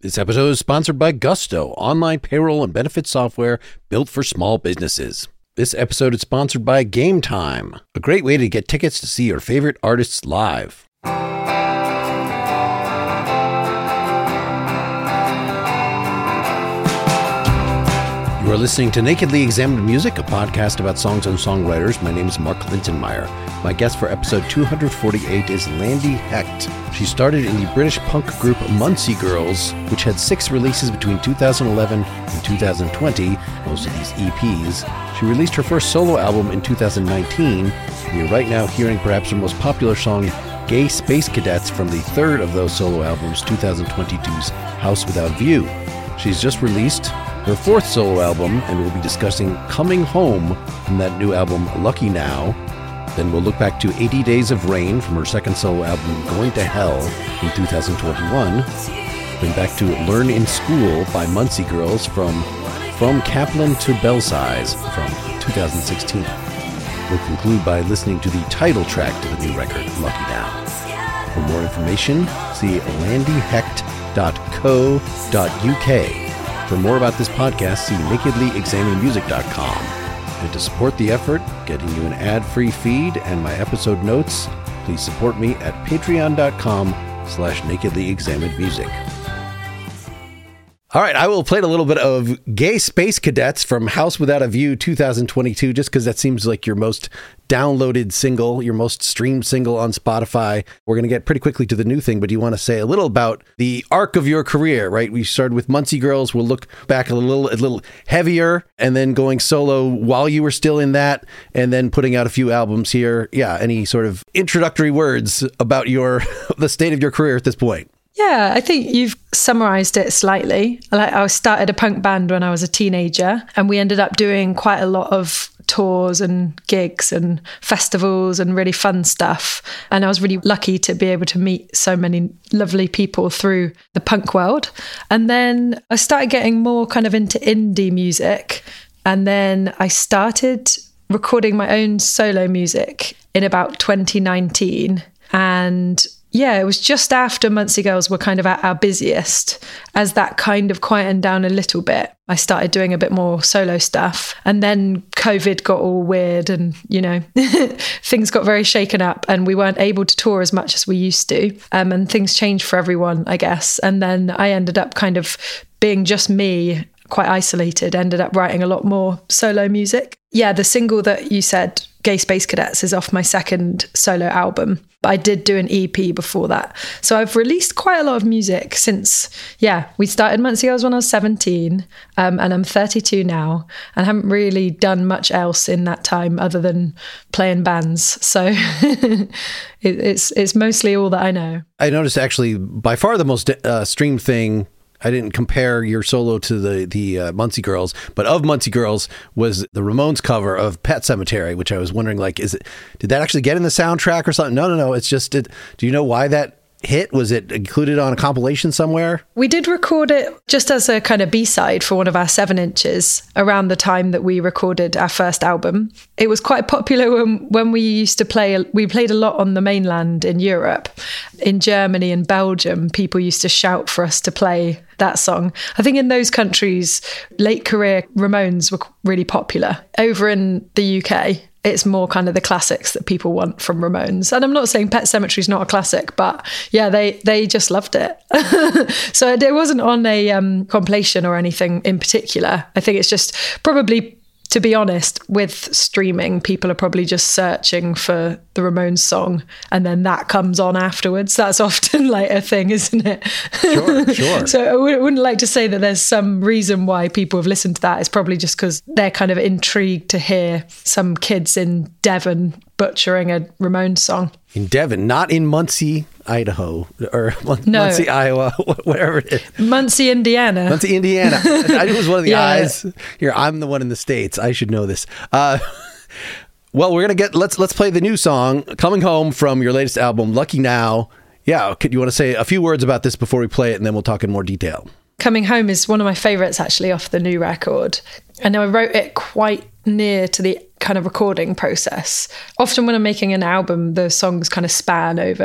This episode is sponsored by Gusto, online payroll and benefits software built for small businesses. This episode is sponsored by Game Time, a great way to get tickets to see your favorite artists live. You are listening to Nakedly Examined Music, a podcast about songs and songwriters. My name is Mark Lintonmeyer. My guest for episode 248 is Landi Hecht. She started in the British punk group Muncie Girls, which had 6 releases between 2011 and 2020, most of these EPs. She released her first solo album in 2019, and you're right now hearing perhaps her most popular song, Gay Space Cadets, from the third of those solo albums, 2022's House Without View. She's just released her 4th solo album, and we'll be discussing Coming Home from that new album, Lucky Now. Then we'll look back to 80 Days of Rain from her 2nd solo album, Going to Hell, in 2021. Then back to Learn in School by Muncie Girls from Kaplan to Belsize from 2016. We'll conclude by listening to the title track to the new record, Lucky Now. For more information, see landihecht.co.uk. For more about this podcast, see nakedlyexaminedmusic.com. And to support the effort, getting you an ad-free feed and my episode notes, please support me at patreon.com/nakedlyexaminedmusic. All right, I will play a little bit of Gay Space Cadets from House Without a View 2022, just because that seems like your most downloaded single, your most streamed single on Spotify. We're going to get pretty quickly to the new thing, but you want to say a little about the arc of your career, right? We started with Muncie Girls. We'll look back a little heavier, and then going solo while you were still in that, and then putting out a few albums here. Yeah, any sort of introductory words about the state of your career at this point? Yeah, I think you've summarized it slightly. I started a punk band when I was a teenager, and we ended up doing quite a lot of tours and gigs and festivals and really fun stuff. And I was really lucky to be able to meet so many lovely people through the punk world. And then I started getting more kind of into indie music. And then I started recording my own solo music in about 2019. And yeah, it was just after Muncie Girls were kind of at our busiest. As that kind of quietened down a little bit, I started doing a bit more solo stuff. And then COVID got all weird and, things got very shaken up and we weren't able to tour as much as we used to. And things changed for everyone, I guess. And then I ended up kind of being just me, quite isolated, ended up writing a lot more solo music. Yeah, the single that you said, Gay Space Cadets, is off my 2nd solo album. But I did do an EP before that. So I've released quite a lot of music since, we started Muncie Girls when I was 17, and I'm 32 now, and haven't really done much else in that time other than playing bands. So it's mostly all that I know. I noticed actually by far the most streamed thing, I didn't compare your solo to the Muncie Girls, but of Muncie Girls was the Ramones cover of Pet Sematary, which I was wondering, did that actually get in the soundtrack or something? No. It's just, do you know why that hit? Was it included on a compilation somewhere? We did record it just as a kind of B-side for one of our 7-inches around the time that we recorded our first album. It was quite popular when we used to play. We played a lot on the mainland in Europe. In Germany and Belgium, people used to shout for us to play that song. I think in those countries, late career Ramones were really popular. Over in the UK, it's more kind of the classics that people want from Ramones. And I'm not saying Pet Sematary is not a classic, but yeah, they just loved it. So it wasn't on a compilation or anything in particular. I think it's just probably, to be honest, with streaming, people are probably just searching for the Ramones song and then that comes on afterwards. That's often like a thing, isn't it? Sure. So I wouldn't like to say that there's some reason why people have listened to that. It's probably just because they're kind of intrigued to hear some kids in Devon butchering a Ramones song. In Devon, not in Muncie, Idaho, or Muncie, Iowa, whatever it is. Muncie, Indiana. Muncie, Indiana. I knew it was one of the eyes. Here, I'm the one in the States. I should know this. Well, we're going to let's play the new song, Coming Home, from your latest album, Lucky Now. Yeah, you want to say a few words about this before we play it, and then we'll talk in more detail. Coming Home is one of my favourites, actually, off the new record. And I wrote it quite near to the kind of recording process. Often when I'm making an album, the songs kind of span over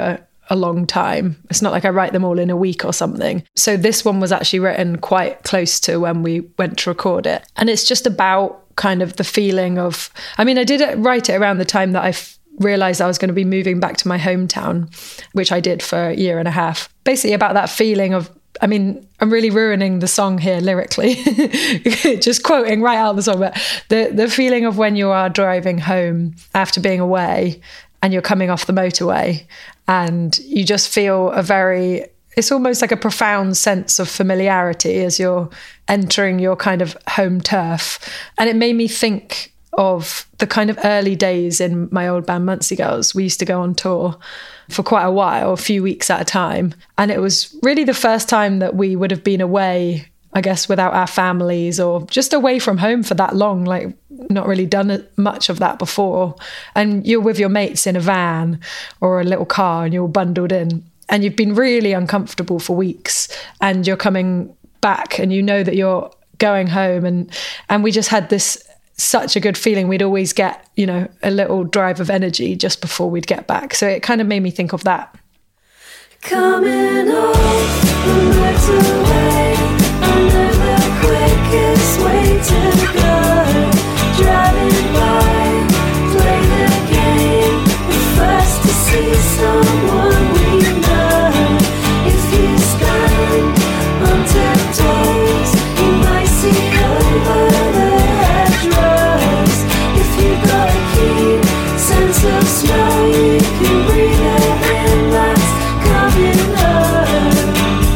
a long time. It's not like I write them all in a week or something. So this one was actually written quite close to when we went to record it. And it's just about kind of the feeling of, I mean, I did write it around the time that I realised I was going to be moving back to my hometown, which I did for a year and a half. Basically about that feeling of, I mean, I'm really ruining the song here lyrically, just quoting right out of the song, but the feeling of when you are driving home after being away and you're coming off the motorway and you just feel it's almost like a profound sense of familiarity as you're entering your kind of home turf. And it made me think of the kind of early days in my old band Muncie Girls. We used to go on tour for quite a while, a few weeks at a time. And it was really the first time that we would have been away, I guess, without our families or just away from home for that long, like not really done much of that before. And you're with your mates in a van or a little car and you're all bundled in and you've been really uncomfortable for weeks and you're coming back and you know that you're going home. And we just had such a good feeling. We'd always get, a little drive of energy just before we'd get back. So it kind of made me think of that. Coming off the motorway, I know the quickest way to go. Driving by, play the game, we're first to see someone we know. If you stand on tiptoes, you might see over the hedgerows. If you got a keen sense of smell, you can breathe it in, that's coming home.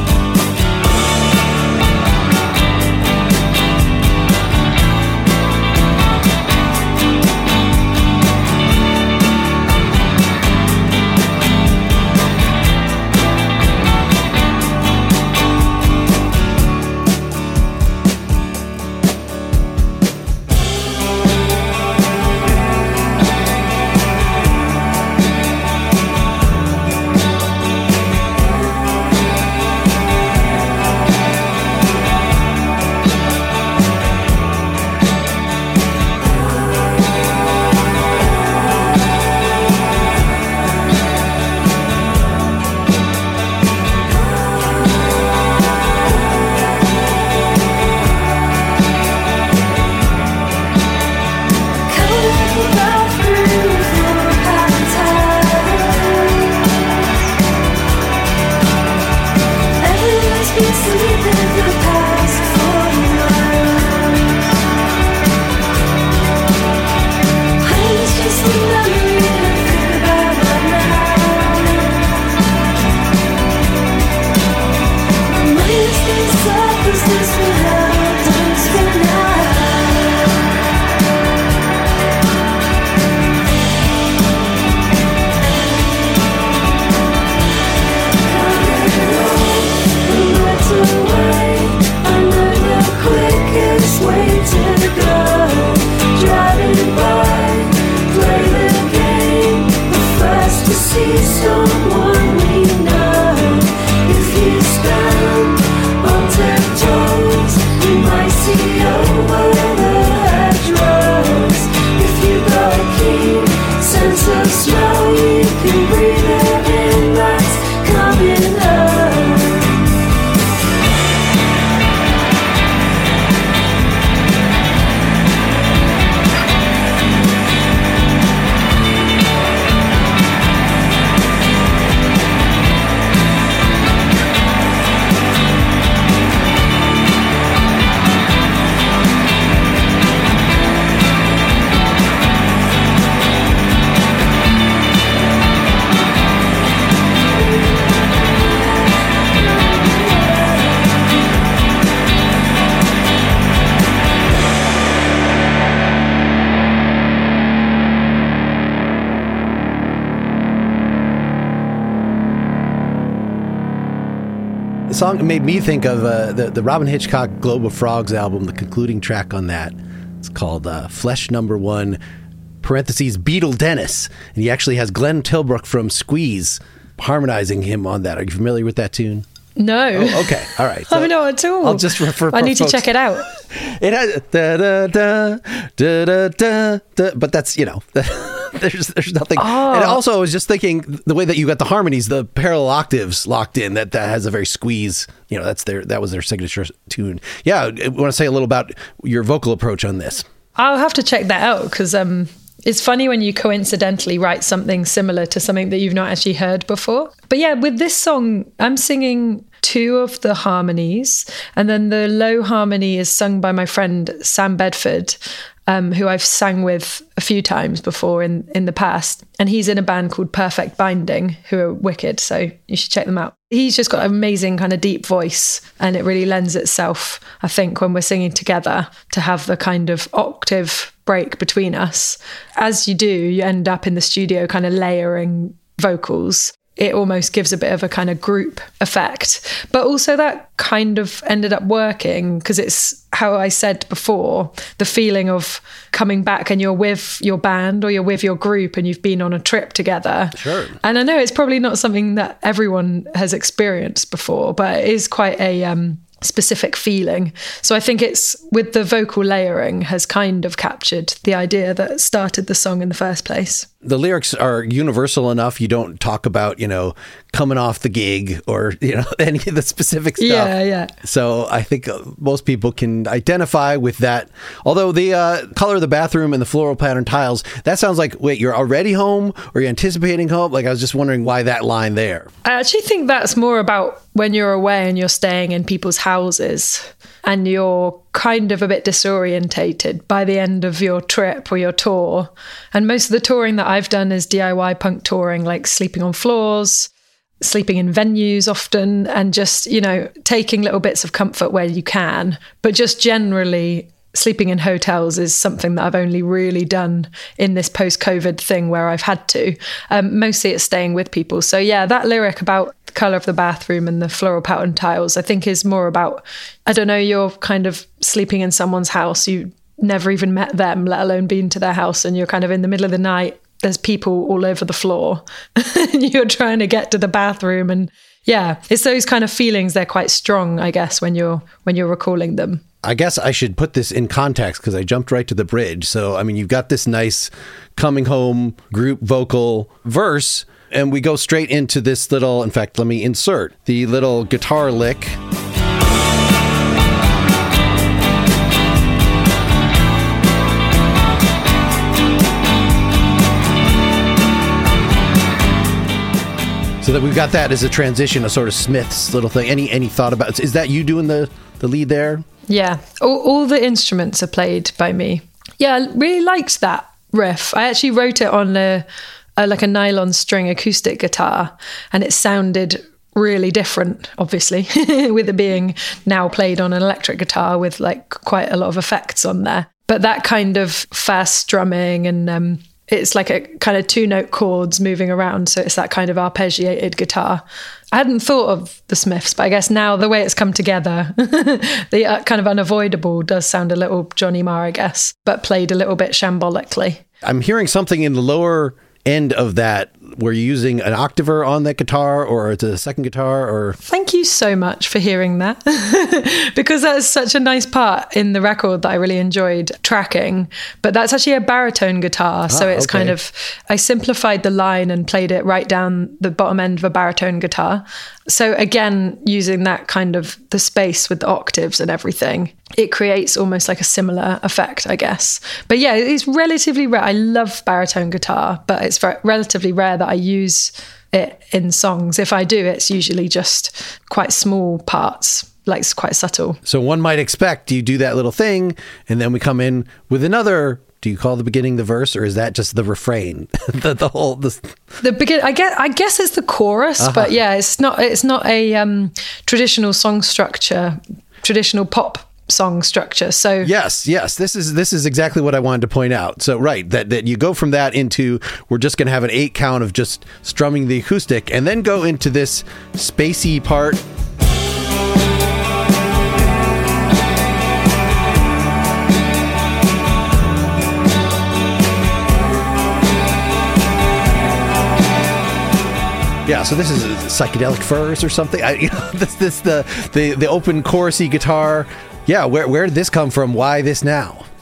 The song made me think of the Robyn Hitchcock Globe of Frogs album, the concluding track on that. It's called Flesh Number 1, parentheses, Beetle Dennis. And he actually has Glenn Tilbrook from Squeeze harmonizing him on that. Are you familiar with that tune? No. Oh, okay. All right. So I'm not at all. I'll just refer. I need to check it out. It has da da da da da da, but that's there's nothing. And also, I was just thinking the way that you got the harmonies, the parallel octaves locked in, that has a very squeeze. You know, that was their signature tune. Yeah, I want to say a little about your vocal approach on this. I'll have to check that out because it's funny when you coincidentally write something similar to something that you've not actually heard before. But yeah, with this song, I'm singing 2 of the harmonies, and then the low harmony is sung by my friend Sam Bedford, who I've sang with a few times before in the past. And he's in a band called Perfect Binding, who are wicked, so you should check them out. He's just got an amazing kind of deep voice, and it really lends itself, I think, when we're singing together, to have the kind of octave break between us. As you do, you end up in the studio kind of layering vocals. It almost gives a bit of a kind of group effect. But also that kind of ended up working because it's how I said before, the feeling of coming back and you're with your band or you're with your group and you've been on a trip together. Sure. And I know it's probably not something that everyone has experienced before, but it is quite a specific feeling. So I think it's with the vocal layering has kind of captured the idea that started the song in the first place. The lyrics are universal enough. You don't talk about, coming off the gig or, any of the specific stuff. Yeah. So I think most people can identify with that. Although the color of the bathroom and the floral pattern tiles, that sounds like, wait, you're already home or you're anticipating home? Like, I was just wondering why that line there. I actually think that's more about when you're away and you're staying in people's houses and you're kind of a bit disorientated by the end of your trip or your tour. And most of the touring that I've done is DIY punk touring, like sleeping on floors, sleeping in venues often, and just, taking little bits of comfort where you can. But just generally, sleeping in hotels is something that I've only really done in this post-COVID thing where I've had to. Mostly it's staying with people. So yeah, that lyric about the colour of the bathroom and the floral pattern tiles, I think is more about, you're kind of sleeping in someone's house. You never even met them, let alone been to their house, and you're kind of in the middle of the night. There's people all over the floor and you're trying to get to the bathroom. And yeah, it's those kind of feelings. They're quite strong, I guess, when you're recalling them. I guess I should put this in context because I jumped right to the bridge. So, you've got this nice coming home group vocal verse, and we go straight into this little, in fact, let me insert the little guitar lick. So that we've got that as a transition, a sort of Smith's little thing. Any thought about, is that you doing the lead there? Yeah, all the instruments are played by me. Yeah, I really liked that riff. I actually wrote it on a nylon string acoustic guitar, and it sounded really different, obviously, with it being now played on an electric guitar with like quite a lot of effects on there. But that kind of fast strumming and it's like a kind of 2-note chords moving around. So it's that kind of arpeggiated guitar. I hadn't thought of the Smiths, but I guess now the way it's come together, the kind of unavoidable does sound a little Johnny Marr, I guess, but played a little bit shambolically. I'm hearing something in the lower end of that. Were you using an octaver on that guitar, or it's a second guitar, or? Thank you so much for hearing that, because that's such a nice part in the record that I really enjoyed tracking. But that's actually a baritone guitar, so it's kind of, I simplified the line and played it right down the bottom end of a baritone guitar. So again, using that kind of the space with the octaves and everything, it creates almost like a similar effect, I guess. But yeah, it's relatively rare. I love baritone guitar, but it's relatively rare that I use it in songs. If I do, it's usually just quite small parts, like it's quite subtle. So one might expect you do that little thing, and then we come in with another. Do you call the beginning the verse, or is that just the refrain? The begin. I guess it's the chorus, but yeah, it's not a traditional song structure, traditional pop song structure. So yes, this is exactly what I wanted to point out. So right, that you go from that into, we're just going to have an 8 count of just strumming the acoustic, and then go into this spacey part. Yeah, so this is a psychedelic furs or something. The open chorusy guitar. Yeah, where did this come from? Why this now?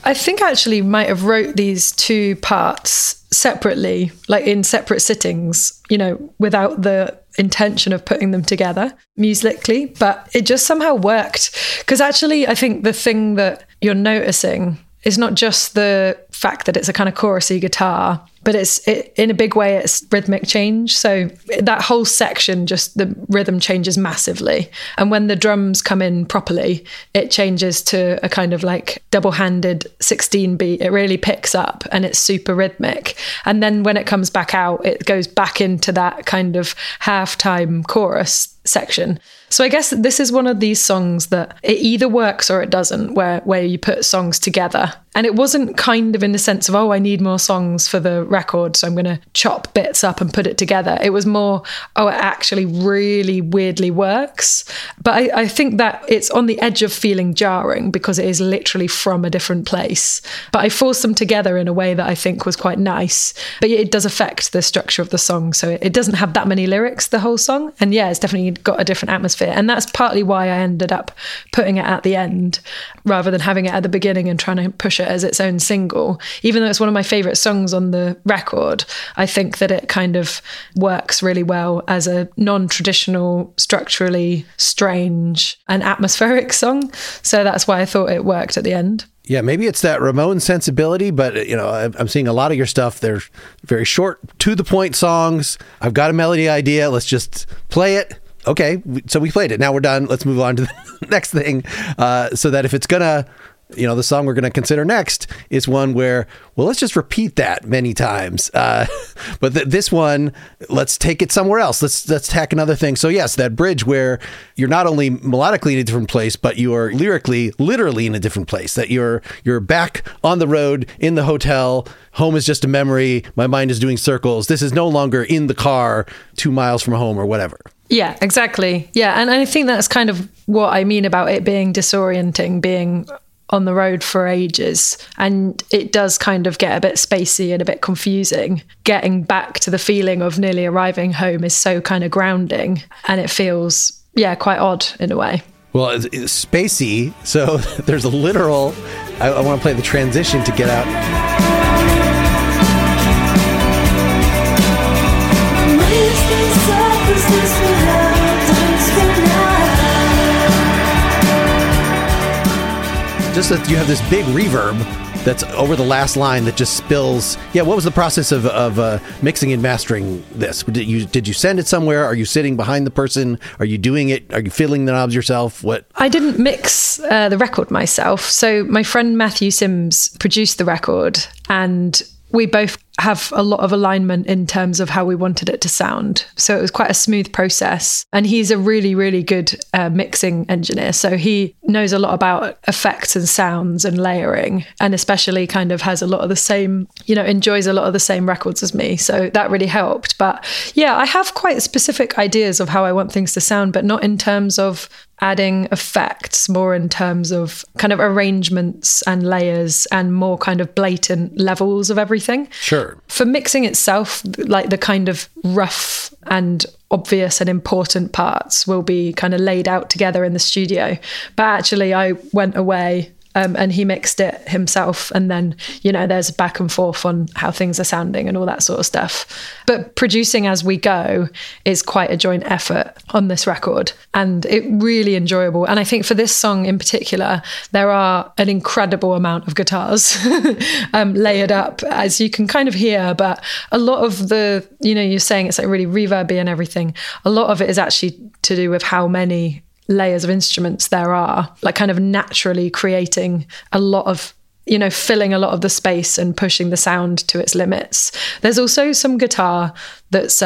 I think actually might have wrote these two parts separately, like in separate sittings, you know, without the intention of putting them together musically, but it just somehow worked. Because actually, I think the thing that you're noticing is not just the fact that it's a kind of chorusy guitar, but in a big way, it's rhythmic change. So that whole section, just the rhythm changes massively. And when the drums come in properly, it changes to a kind of like double-handed 16 beat. It really picks up and it's super rhythmic. And then when it comes back out, it goes back into that kind of halftime chorus section. So I guess this is one of these songs that it either works or it doesn't, where you put songs together. And it wasn't kind of in the sense of, oh, I need more songs for the record, so I'm going to chop bits up and put it together. It was more, oh, it actually really weirdly works. But I think that it's on the edge of feeling jarring because it is literally from a different place. But I forced them together in a way that I think was quite nice. But it does affect the structure of the song. So it doesn't have that many lyrics, the whole song. And yeah, it's definitely got a different atmosphere. And that's partly why I ended up putting it at the end rather than having it at the beginning and trying to push it as its own single. Even though it's one of my favourite songs on the record, I think that it kind of works really well as a non-traditional, structurally strange and atmospheric song. So that's why I thought it worked at the end. Yeah, maybe it's that Ramon sensibility, but you know, I'm seeing a lot of your stuff. They're very short, to the point songs. I've got a melody idea. Let's just play it. Okay, so we played it. Now we're done. Let's move on to the next thing. So that if it's gonna, you know, the song we're going to consider next is one where, well, let's just repeat that many times. But this one, let's take it somewhere else. Let's tack another thing. So yes, that bridge where you're not only melodically in a different place, but you are lyrically, literally in a different place. That you're back on the road in the hotel. Home is just a memory. My mind is doing circles. This is no longer in the car 2 miles from home or whatever. Yeah, exactly. Yeah, and I think that's kind of what I mean about it being disorienting, being on the road for ages. And it does kind of get a bit spacey and a bit confusing. Getting back to the feeling of nearly arriving home is so kind of grounding, and it feels, yeah, quite odd in a way. Well, it's spacey, so there's a literal, I want to play the transition to get out. Just that you have this big reverb that's over the last line that just spills. Yeah, what was the process of mixing and mastering this? Did you send it somewhere? Are you sitting behind the person? Are you doing it? Are you fiddling the knobs yourself? What? I didn't mix the record myself. So my friend Matthew Sims produced the record, and we both have a lot of alignment in terms of how we wanted it to sound. So it was quite a smooth process. And he's a really, really good mixing engineer. So he knows a lot about effects and sounds and layering, and especially kind of has a lot of the same, you know, enjoys a lot of the same records as me. So that really helped. But yeah, I have quite specific ideas of how I want things to sound, but not in terms of adding effects, more in terms of kind of arrangements and layers and more kind of blatant levels of everything. Sure. For mixing itself, like the kind of rough and obvious and important parts will be kind of laid out together in the studio. But actually I went away and he mixed it himself. And then, you know, there's back and forth on how things are sounding and all that sort of stuff. But producing as we go is quite a joint effort on this record, and it really enjoyable. And I think for this song in particular, there are an incredible amount of guitars layered up, as you can kind of hear. But a lot of the, you know, you're saying it's like really reverby and everything. A lot of it is actually to do with how many layers of instruments there are, like kind of naturally creating a lot of, you know, filling a lot of the space and pushing the sound to its limits. There's also some guitar that's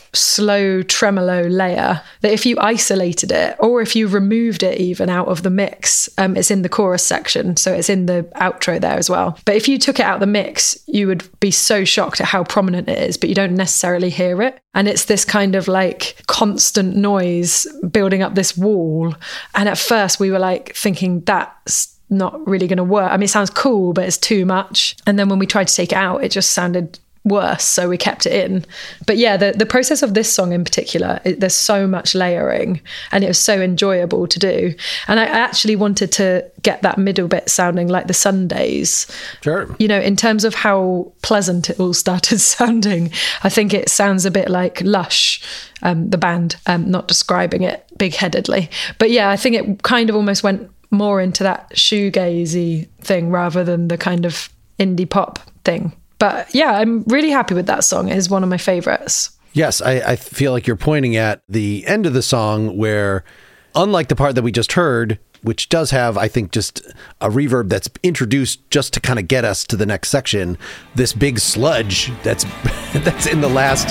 slow tremolo layer that if you isolated it, or if you removed it even out of the mix, it's in the chorus section, so it's in the outro there as well. But if you took it out of the mix, you would be so shocked at how prominent it is, but you don't necessarily hear it. And it's this kind of like constant noise building up this wall. And at first we were like thinking that's not really going to work. I mean, it sounds cool, but it's too much. And then when we tried to take it out, it just sounded worse, so we kept it in. But yeah, the process of this song in particular, there's so much layering, and it was so enjoyable to do. And I actually wanted to get that middle bit sounding like the Sundays. Sure. You know, in terms of how pleasant it all started sounding, I think it sounds a bit like Lush, the band, not describing it big-headedly. But yeah, I think it kind of almost went more into that shoegazy thing rather than the kind of indie pop thing. But yeah, I'm really happy with that song. It is one of my favorites. Yes, I feel like you're pointing at the end of the song where, unlike the part that we just heard, which does have, I think, just a reverb that's introduced just to kind of get us to the next section, this big sludge that's in the last...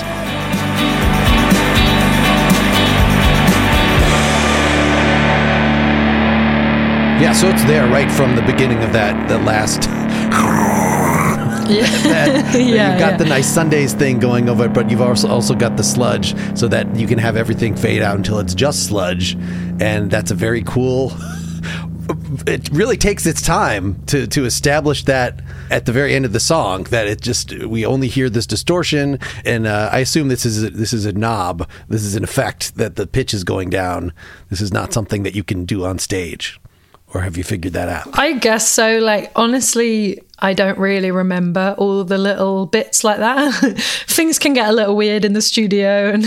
Yeah, so it's there right from the beginning of that, the last... You've got the nice Sundays thing going over it, but you've also got the sludge so that you can have everything fade out until it's just sludge. And that's a very cool... It really takes its time to establish that at the very end of the song, that it just, we only hear this distortion. And I assume this is a knob. This is an effect that the pitch is going down. This is not something that you can do on stage. Or have you figured that out? I guess so. Like, honestly, I don't really remember all the little bits like that. Things can get a little weird in the studio and,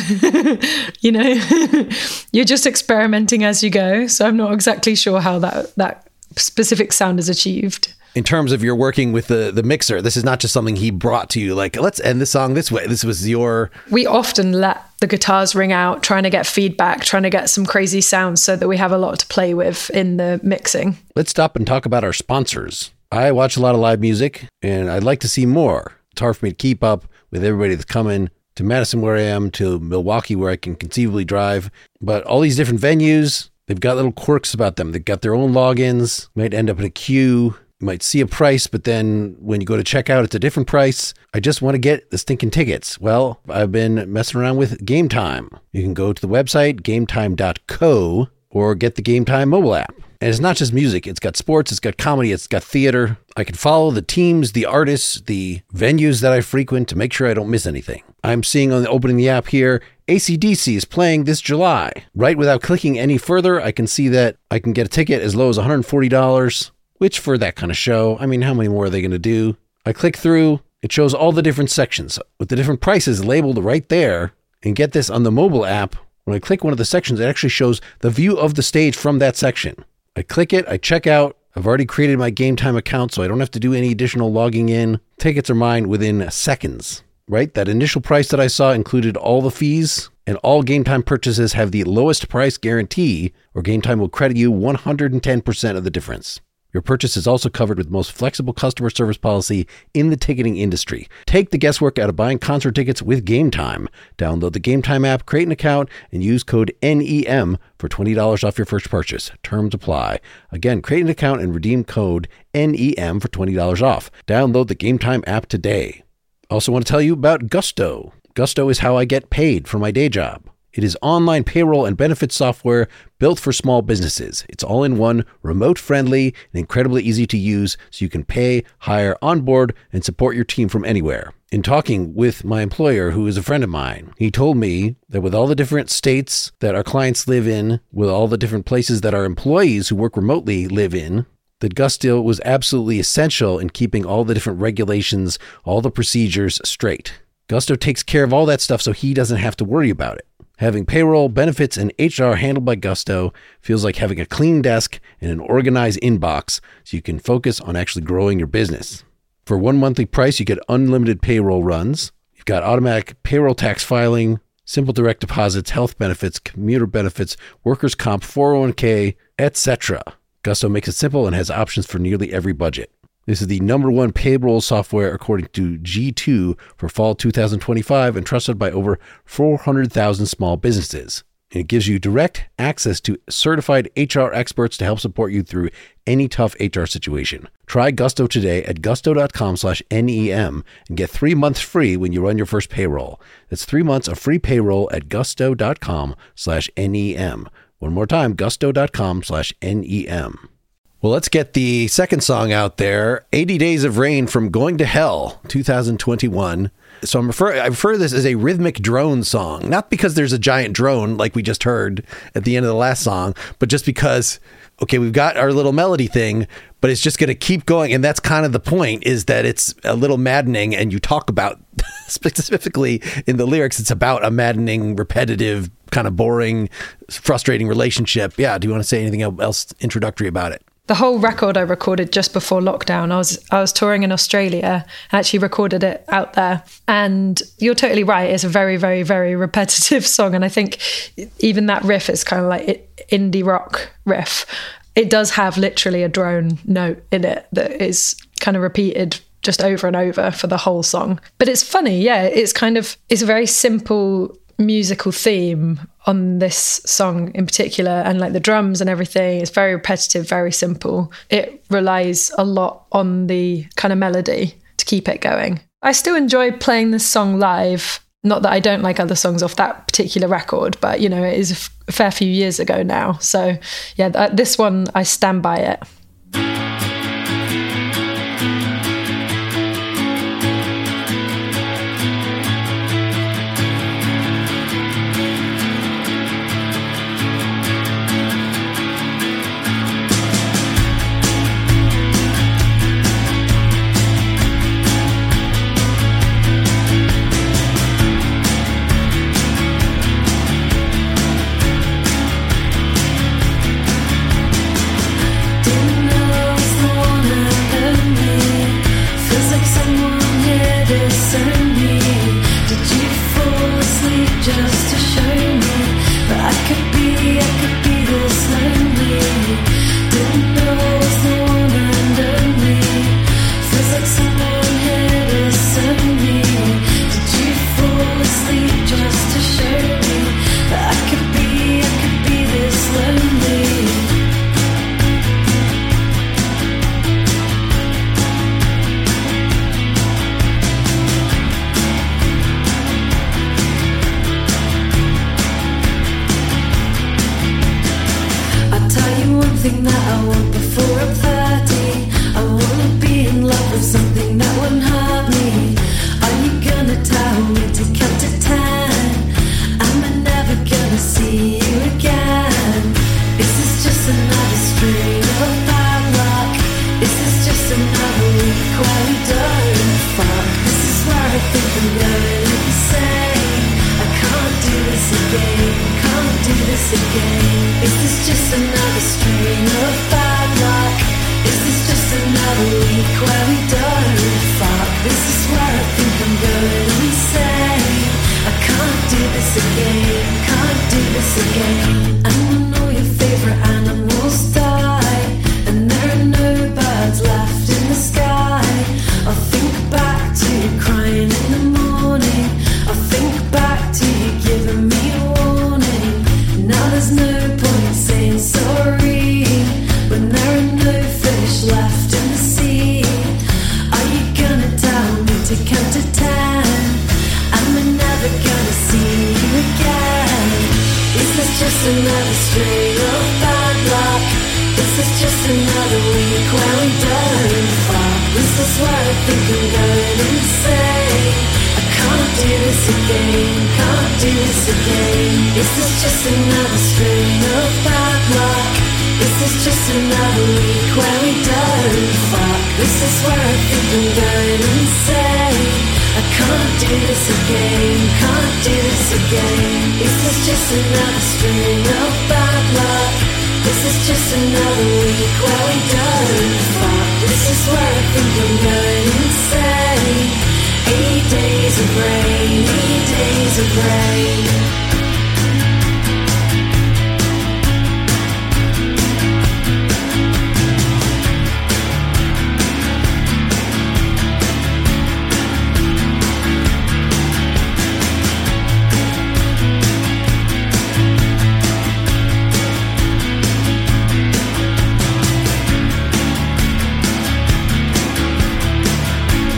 you know, you're just experimenting as you go. So I'm not exactly sure how that specific sound is achieved. In terms of your working with the mixer, this is not just something he brought to you, like, let's end the song this way. This was your... We often let the guitars ring out, trying to get feedback, trying to get some crazy sounds so that we have a lot to play with in the mixing. Let's stop and talk about our sponsors. I watch a lot of live music, and I'd like to see more. It's hard for me to keep up with everybody that's coming to Madison, where I am, to Milwaukee, where I can conceivably drive. But all these different venues, they've got little quirks about them. They've got their own logins, might end up in a queue. You might see a price, but then when you go to check out, it's a different price. I just want to get the stinking tickets. Well, I've been messing around with Game Time. You can go to the website, gametime.co, or get the Game Time mobile app. And it's not just music. It's got sports, it's got comedy, it's got theater. I can follow the teams, the artists, the venues that I frequent to make sure I don't miss anything. I'm seeing on opening the app here, AC/DC is playing this July. Right without clicking any further, I can see that I can get a ticket as low as $140. Which, for that kind of show, I mean, how many more are they going to do? I click through, it shows all the different sections with the different prices labeled right there. And get this, on the mobile app, when I click one of the sections, it actually shows the view of the stage from that section. I click it, I check out. I've already created my Game Time account, so I don't have to do any additional logging in. Tickets are mine within seconds, right? That initial price that I saw included all the fees, and all Game Time purchases have the lowest price guarantee, or Game Time will credit you 110% of the difference. Your purchase is also covered with the most flexible customer service policy in the ticketing industry. Take the guesswork out of buying concert tickets with Game Time. Download the Game Time app, create an account, and use code NEM for $20 off your first purchase. Terms apply. Again, create an account and redeem code NEM for $20 off. Download the Game Time app today. Also want to tell you about Gusto. Gusto is how I get paid for my day job. It is online payroll and benefits software built for small businesses. It's all in one, remote-friendly, and incredibly easy to use, so you can pay, hire, onboard, and support your team from anywhere. In talking with my employer, who is a friend of mine, he told me that with all the different states that our clients live in, with all the different places that our employees who work remotely live in, that Gusto was absolutely essential in keeping all the different regulations, all the procedures straight. Gusto takes care of all that stuff so he doesn't have to worry about it. Having payroll, benefits, and HR handled by Gusto feels like having a clean desk and an organized inbox so you can focus on actually growing your business. For one monthly price, you get unlimited payroll runs. You've got automatic payroll tax filing, simple direct deposits, health benefits, commuter benefits, workers' comp, 401k, etc. Gusto makes it simple and has options for nearly every budget. This is the #1 payroll software according to G2 for fall 2025 and trusted by over 400,000 small businesses. And it gives you direct access to certified HR experts to help support you through any tough HR situation. Try Gusto today at gusto.com/NEM and get 3 months free when you run your first payroll. That's 3 months of free payroll at gusto.com/NEM. One more time, gusto.com/NEM. Well, let's get the second song out there, 80 Days of Rain from Going to Hell, 2021. So I refer to this as a rhythmic drone song, not because there's a giant drone like we just heard at the end of the last song, but just because, okay, we've got our little melody thing, but it's just going to keep going. And that's kind of the point, is that it's a little maddening. And you talk about, specifically in the lyrics, it's about a maddening, repetitive, kind of boring, frustrating relationship. Yeah. Do you want to say anything else introductory about it? The whole record I recorded just before lockdown. I was touring in Australia. I actually recorded it out there. And you're totally right. It's a very, very, very repetitive song. And I think even that riff is kind of like indie rock riff. It does have literally a drone note in it that is kind of repeated just over and over for the whole song. But it's funny. Yeah, it's a very simple musical theme on this song in particular, and like the drums and everything is very repetitive, very simple. It relies a lot on the kind of melody to keep it going. I still enjoy playing this song live. Not that I don't like other songs off that particular record, but you know, it is a fair few years ago now. So yeah, this one, I stand by it.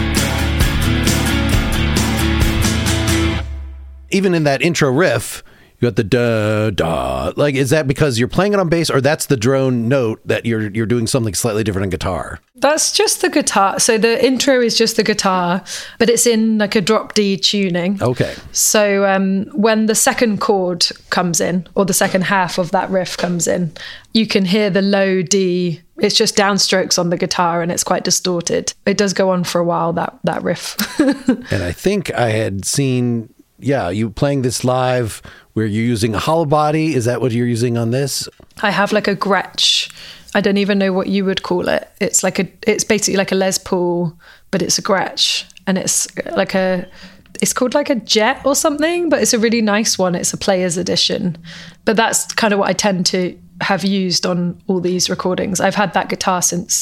Even in that intro riff, You got the da da. Like, is that because you're playing it on bass, or that's the drone note that you're doing something slightly different on guitar? That's just the guitar. So the intro is just the guitar, but it's in like a drop D tuning. Okay. So when the second chord comes in, or the second half of that riff comes in, you can hear the low D. It's just downstrokes on the guitar, and it's quite distorted. It does go on for a while, that riff. And I think I had seen, you playing this live where you're using a hollow body. Is that what you're using on this? I have like a Gretsch. I don't even know what you would call it. It's basically like a Les Paul, but it's a Gretsch, and it's called like a Jet or something, but it's a really nice one. It's a player's edition, but that's kind of what I tend to have used on all these recordings. I've had that guitar since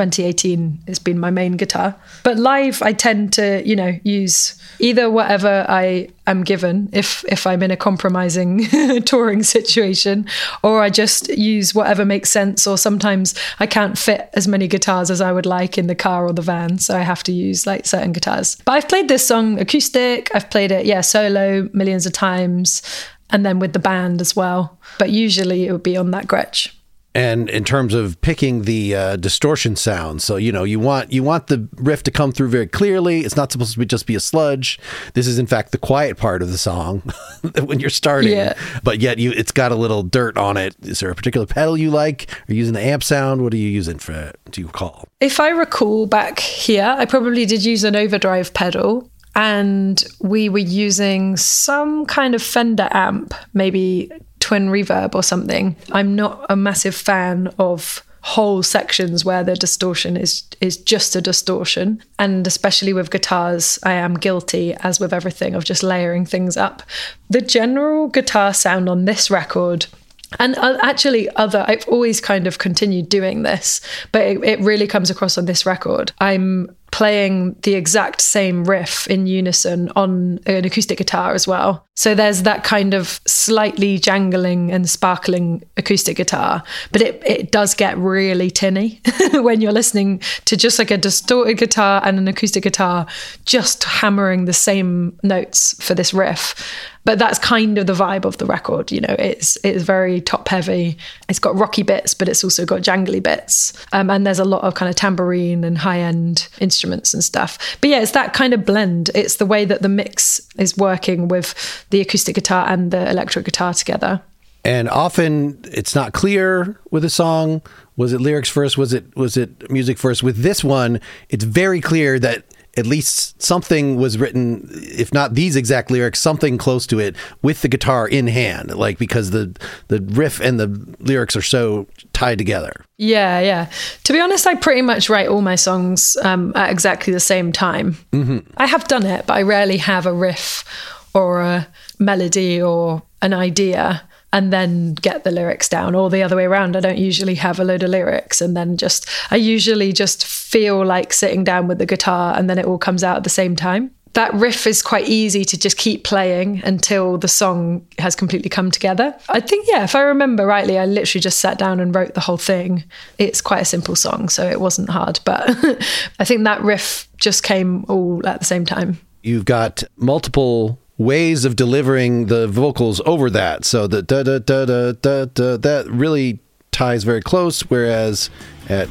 2018. It's been my main guitar. But live, I tend to, use either whatever I am given if I'm in a compromising touring situation, or I just use whatever makes sense, or sometimes I can't fit as many guitars as I would like in the car or the van, so I have to use like certain guitars. But I've played this song acoustic, I've played it, solo millions of times, and then with the band as well. But usually it would be on that Gretsch. And in terms of picking the distortion sound, so, you want the riff to come through very clearly. It's not supposed to just be a sludge. This is, in fact, the quiet part of the song when you're starting. Yeah. But yet it's got a little dirt on it. Is there a particular pedal you like? Are you using the amp sound? What are you using for it? Do you recall? If I recall back here, I probably did use an overdrive pedal. And we were using some kind of Fender amp, maybe twin reverb or something. I'm not a massive fan of whole sections where the distortion is just a distortion. And especially with guitars, I am guilty, as with everything, of just layering things up. The general guitar sound on this record, and actually I've always kind of continued doing this, but it really comes across on this record. I'm playing the exact same riff in unison on an acoustic guitar as well. So there's that kind of slightly jangling and sparkling acoustic guitar, but it does get really tinny when you're listening to just like a distorted guitar and an acoustic guitar just hammering the same notes for this riff. But that's kind of the vibe of the record. It's very top heavy. It's got rocky bits, but it's also got jangly bits. And there's a lot of kind of tambourine and high end instruments and stuff. But it's that kind of blend. It's the way that the mix is working with the acoustic guitar and the electric guitar together. And often it's not clear with a song. Was it lyrics first? Was it music first? With this one, it's very clear that at least something was written, if not these exact lyrics, something close to it with the guitar in hand, like because the riff and the lyrics are so tied together. Yeah. To be honest, I pretty much write all my songs at exactly the same time. Mm-hmm. I have done it, but I rarely have a riff or a melody or an idea and then get the lyrics down, or the other way around. I don't usually have a load of lyrics and then I usually just feel like sitting down with the guitar and then it all comes out at the same time. That riff is quite easy to just keep playing until the song has completely come together. I think, if I remember rightly, I literally just sat down and wrote the whole thing. It's quite a simple song, so it wasn't hard, but I think that riff just came all at the same time. You've got multiple ways of delivering the vocals over that. So the da da da da da da, that really ties very close, whereas at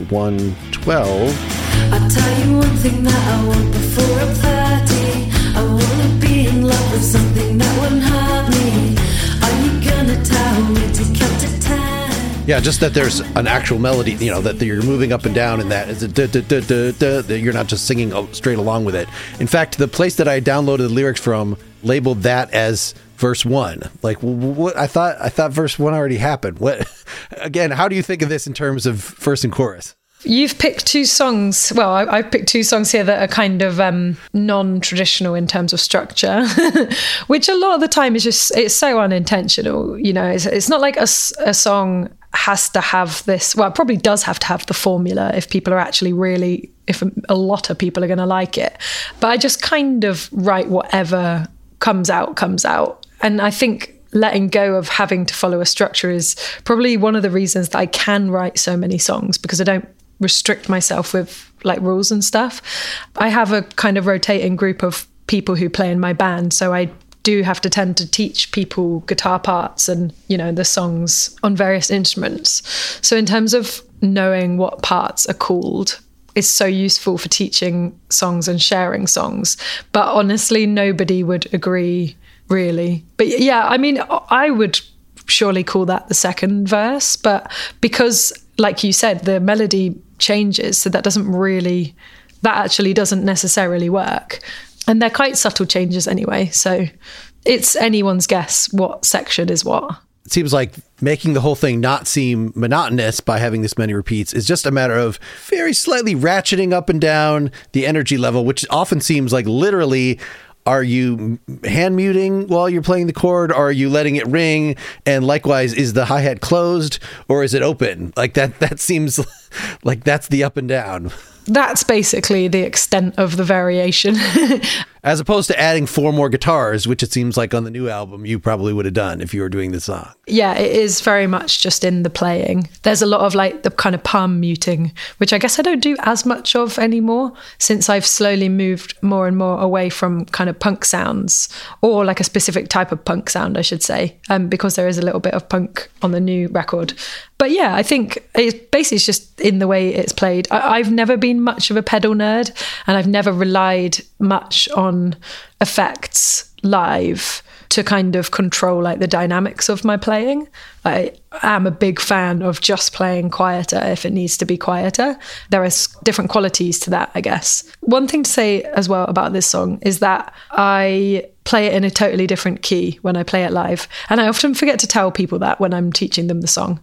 112, I'll tell you one thing that I want before I'm 30. I want to be in love with something that wouldn't hurt me. Are you gonna tell me to count to 10? Yeah, just that there's an actual melody, that you're moving up and down, and that is a da da da da da, that you're not just singing straight along with it. In fact, the place that I downloaded the lyrics from labeled that as verse 1. Like, what? I thought verse 1 already happened. What? Again, how do you think of this in terms of verse and chorus? You've picked two songs. Well, I've picked two songs here that are kind of non-traditional in terms of structure, which a lot of the time it's so unintentional. It's not like a song has to have this. Well, it probably does have to have the formula if people are actually really, if a lot of people are going to like it. But I just kind of write whatever comes out. And I think letting go of having to follow a structure is probably one of the reasons that I can write so many songs, because I don't restrict myself with like rules and stuff. I have a kind of rotating group of people who play in my band, so I do have to tend to teach people guitar parts and, you know, the songs on various instruments. So in terms of knowing what parts are called, is so useful for teaching songs and sharing songs. But honestly, nobody would agree, really. But yeah, I mean, I would surely call that the second verse, but because, like you said, the melody changes, so that actually doesn't necessarily work. And they're quite subtle changes anyway, so it's anyone's guess what section is what. It seems like making the whole thing not seem monotonous by having this many repeats is just a matter of very slightly ratcheting up and down the energy level, which often seems like literally, are you hand muting while you're playing the chord? Or are you letting it ring? And likewise, is the hi-hat closed or is it open? Like that seems like that's the up and down. That's basically the extent of the variation. As opposed to adding 4 more guitars, which it seems like on the new album you probably would have done if you were doing the song. Yeah, it is very much just in the playing. There's a lot of like the kind of palm muting, which I guess I don't do as much of anymore since I've slowly moved more and more away from kind of punk sounds, or like a specific type of punk sound, I should say, because there is a little bit of punk on the new record. But yeah, I think it's just in the way it's played. I've never been much of a pedal nerd, and I've never relied much on effects live to kind of control like the dynamics of my playing. I am a big fan of just playing quieter if it needs to be quieter. There are different qualities to that, I guess. One thing to say as well about this song is that I play it in a totally different key when I play it live. And I often forget to tell people that when I'm teaching them the song.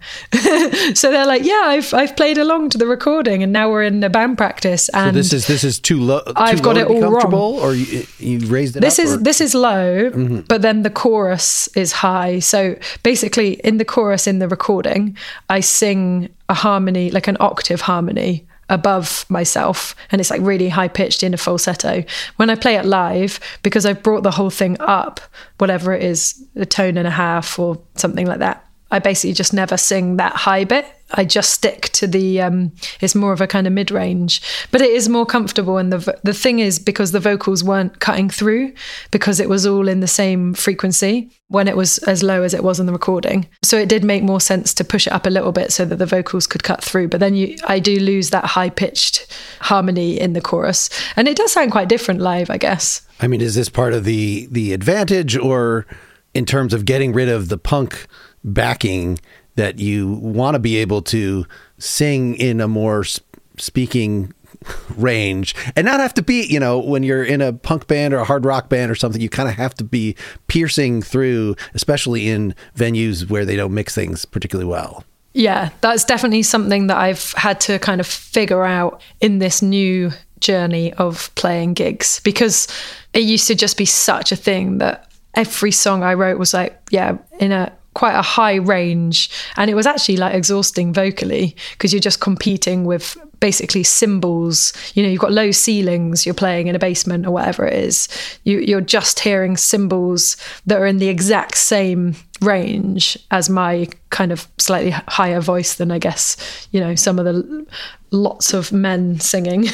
So they're like, yeah, I've played along to the recording and now we're in the band practice. And so this is too low. I've got it all wrong. Or you raised it this up? This is low, but then the chorus is high. So basically in the chorus in the recording, I sing a harmony, like an octave harmony above myself, and it's like really high pitched in a falsetto. When I play it live, because I've brought the whole thing up, whatever it is, a tone and a half or something like that, I basically just never sing that high bit. I just stick to the it's more of a kind of mid-range, but it is more comfortable. And the thing is, because the vocals weren't cutting through, because it was all in the same frequency when it was as low as it was in the recording, so it did make more sense to push it up a little bit so that the vocals could cut through. But then I do lose that high-pitched harmony in the chorus, and it does sound quite different live, I guess. I mean, is this part of the advantage, or in terms of getting rid of the punk backing, that you want to be able to sing in a more speaking range and not have to be, you know, when you're in a punk band or a hard rock band or something, you kind of have to be piercing through, especially in venues where they don't mix things particularly well. Yeah, that's definitely something that I've had to kind of figure out in this new journey of playing gigs, because it used to just be such a thing that every song I wrote was like, yeah, in a quite a high range, and it was actually like exhausting vocally, because you're just competing with basically cymbals. You know, you've got low ceilings, you're playing in a basement or whatever it is, you're just hearing cymbals that are in the exact same range as my kind of slightly higher voice than, I guess, you know, some of the lots of men singing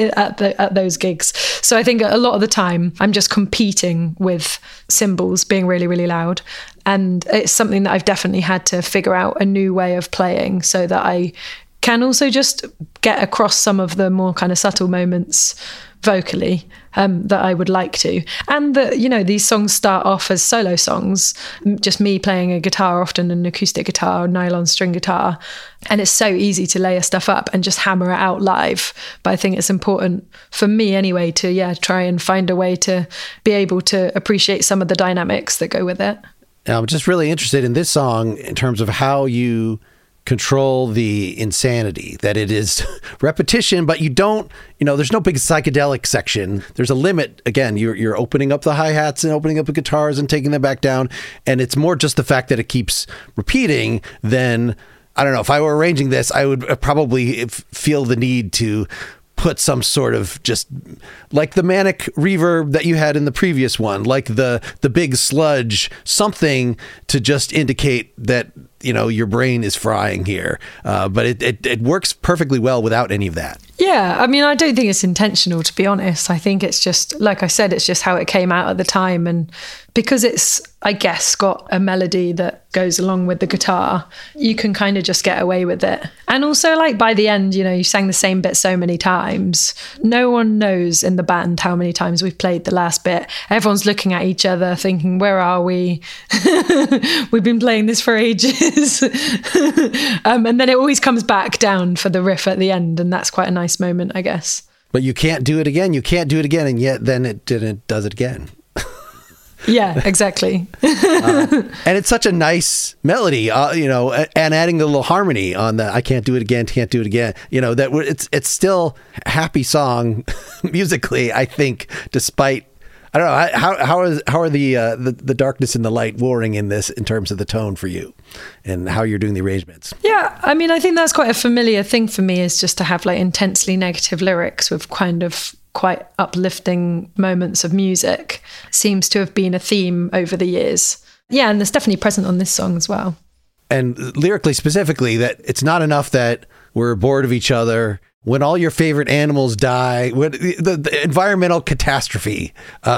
at those gigs. So I think a lot of the time I'm just competing with cymbals being really, really loud. And it's something that I've definitely had to figure out a new way of playing, so that I can also just get across some of the more kind of subtle moments vocally that I would like to. And that, you know, these songs start off as solo songs, just me playing a guitar, often an acoustic guitar or nylon string guitar. And it's so easy to layer stuff up and just hammer it out live. But I think it's important for me anyway to, try and find a way to be able to appreciate some of the dynamics that go with it. Now, I'm just really interested in this song in terms of how you control the insanity, that it is repetition, but you don't, you know, there's no big psychedelic section. There's a limit. Again, you're opening up the hi-hats and opening up the guitars and taking them back down. And it's more just the fact that it keeps repeating than, I don't know, if I were arranging this, I would probably feel the need to put some sort of, just like the manic reverb that you had in the previous one, like the big sludge, something to just indicate that, you know, your brain is frying here. But it works perfectly well without any of that. Yeah, I mean, I don't think it's intentional, to be honest. I think it's just, like I said, it's just how it came out at the time. And because it's, I guess, got a melody that goes along with the guitar, you can kind of just get away with it. And also, like, by the end, you know, you sang the same bit so many times. No one knows in the band how many times we've played the last bit. Everyone's looking at each other thinking, where are we? We've been playing this for ages. And then it always comes back down for the riff at the end. And that's quite a nice moment, I guess. But you can't do it again. You can't do it again. And yet then it does it again. Yeah, exactly. And it's such a nice melody, you know, and adding a little harmony on the I can't do it again, can't do it again. You know, that it's still a happy song musically, I think, despite, I don't know, how are the darkness and the light warring in this in terms of the tone for you and how you're doing the arrangements? Yeah, I mean, I think that's quite a familiar thing for me, is just to have like intensely negative lyrics with kind of quite uplifting moments of music. Seems to have been a theme over the years. Yeah, and it's definitely present on this song as well. And lyrically, specifically, that it's not enough that we're bored of each other. When all your favorite animals die, when the environmental catastrophe.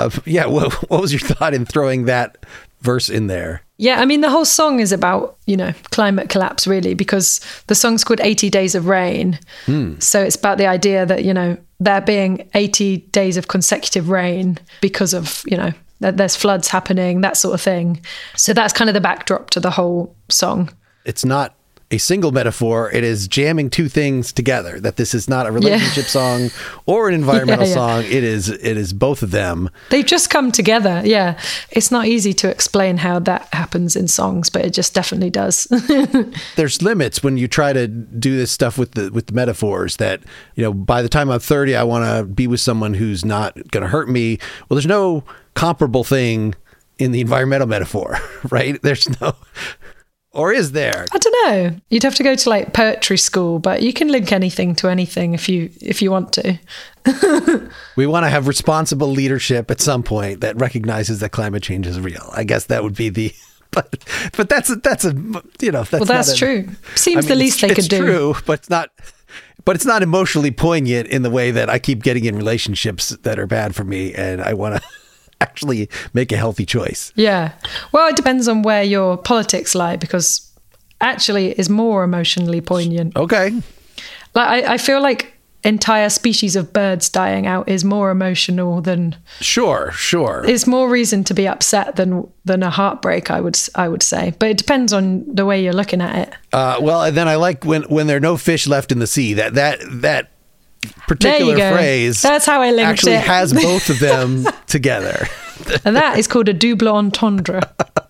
What was your thought in throwing that verse in there? Yeah, I mean, the whole song is about, you know, climate collapse, really, because the song's called 80 Days of Rain. So it's about the idea that, you know, there being 80 days of consecutive rain because of, you know, that there's floods happening, that sort of thing. So that's kind of the backdrop to the whole song. It's not a single metaphor. It is jamming two things together, that this is not a relationship song or an environmental song. It is both of them. They've just come together. Yeah. It's not easy to explain how that happens in songs, but it just definitely does. There's limits when you try to do this stuff with the metaphors, that, you know, by the time I'm 30, I want to be with someone who's not going to hurt me. Well, there's no comparable thing in the environmental metaphor, right? There's no... Or is there? I don't know. You'd have to go to like poetry school, but you can link anything to anything if you want to. We want to have responsible leadership at some point that recognizes that climate change is real. I guess that would be the... But that's a you know, that's well, that's true. Seems the least they could do. It's true, but it's not emotionally poignant in the way that I keep getting in relationships that are bad for me, and I want to actually make a healthy choice. Yeah. Well, it depends on where your politics lie, because actually it is more emotionally poignant. Okay. Like I feel like entire species of birds dying out is more emotional than... Sure. It's more reason to be upset than a heartbreak, I would say. But it depends on the way you're looking at it. Well, and then I like when there are no fish left in the sea, that particular phrase, that's how I linked actually it. Has both of them together. And that is called a double entendre.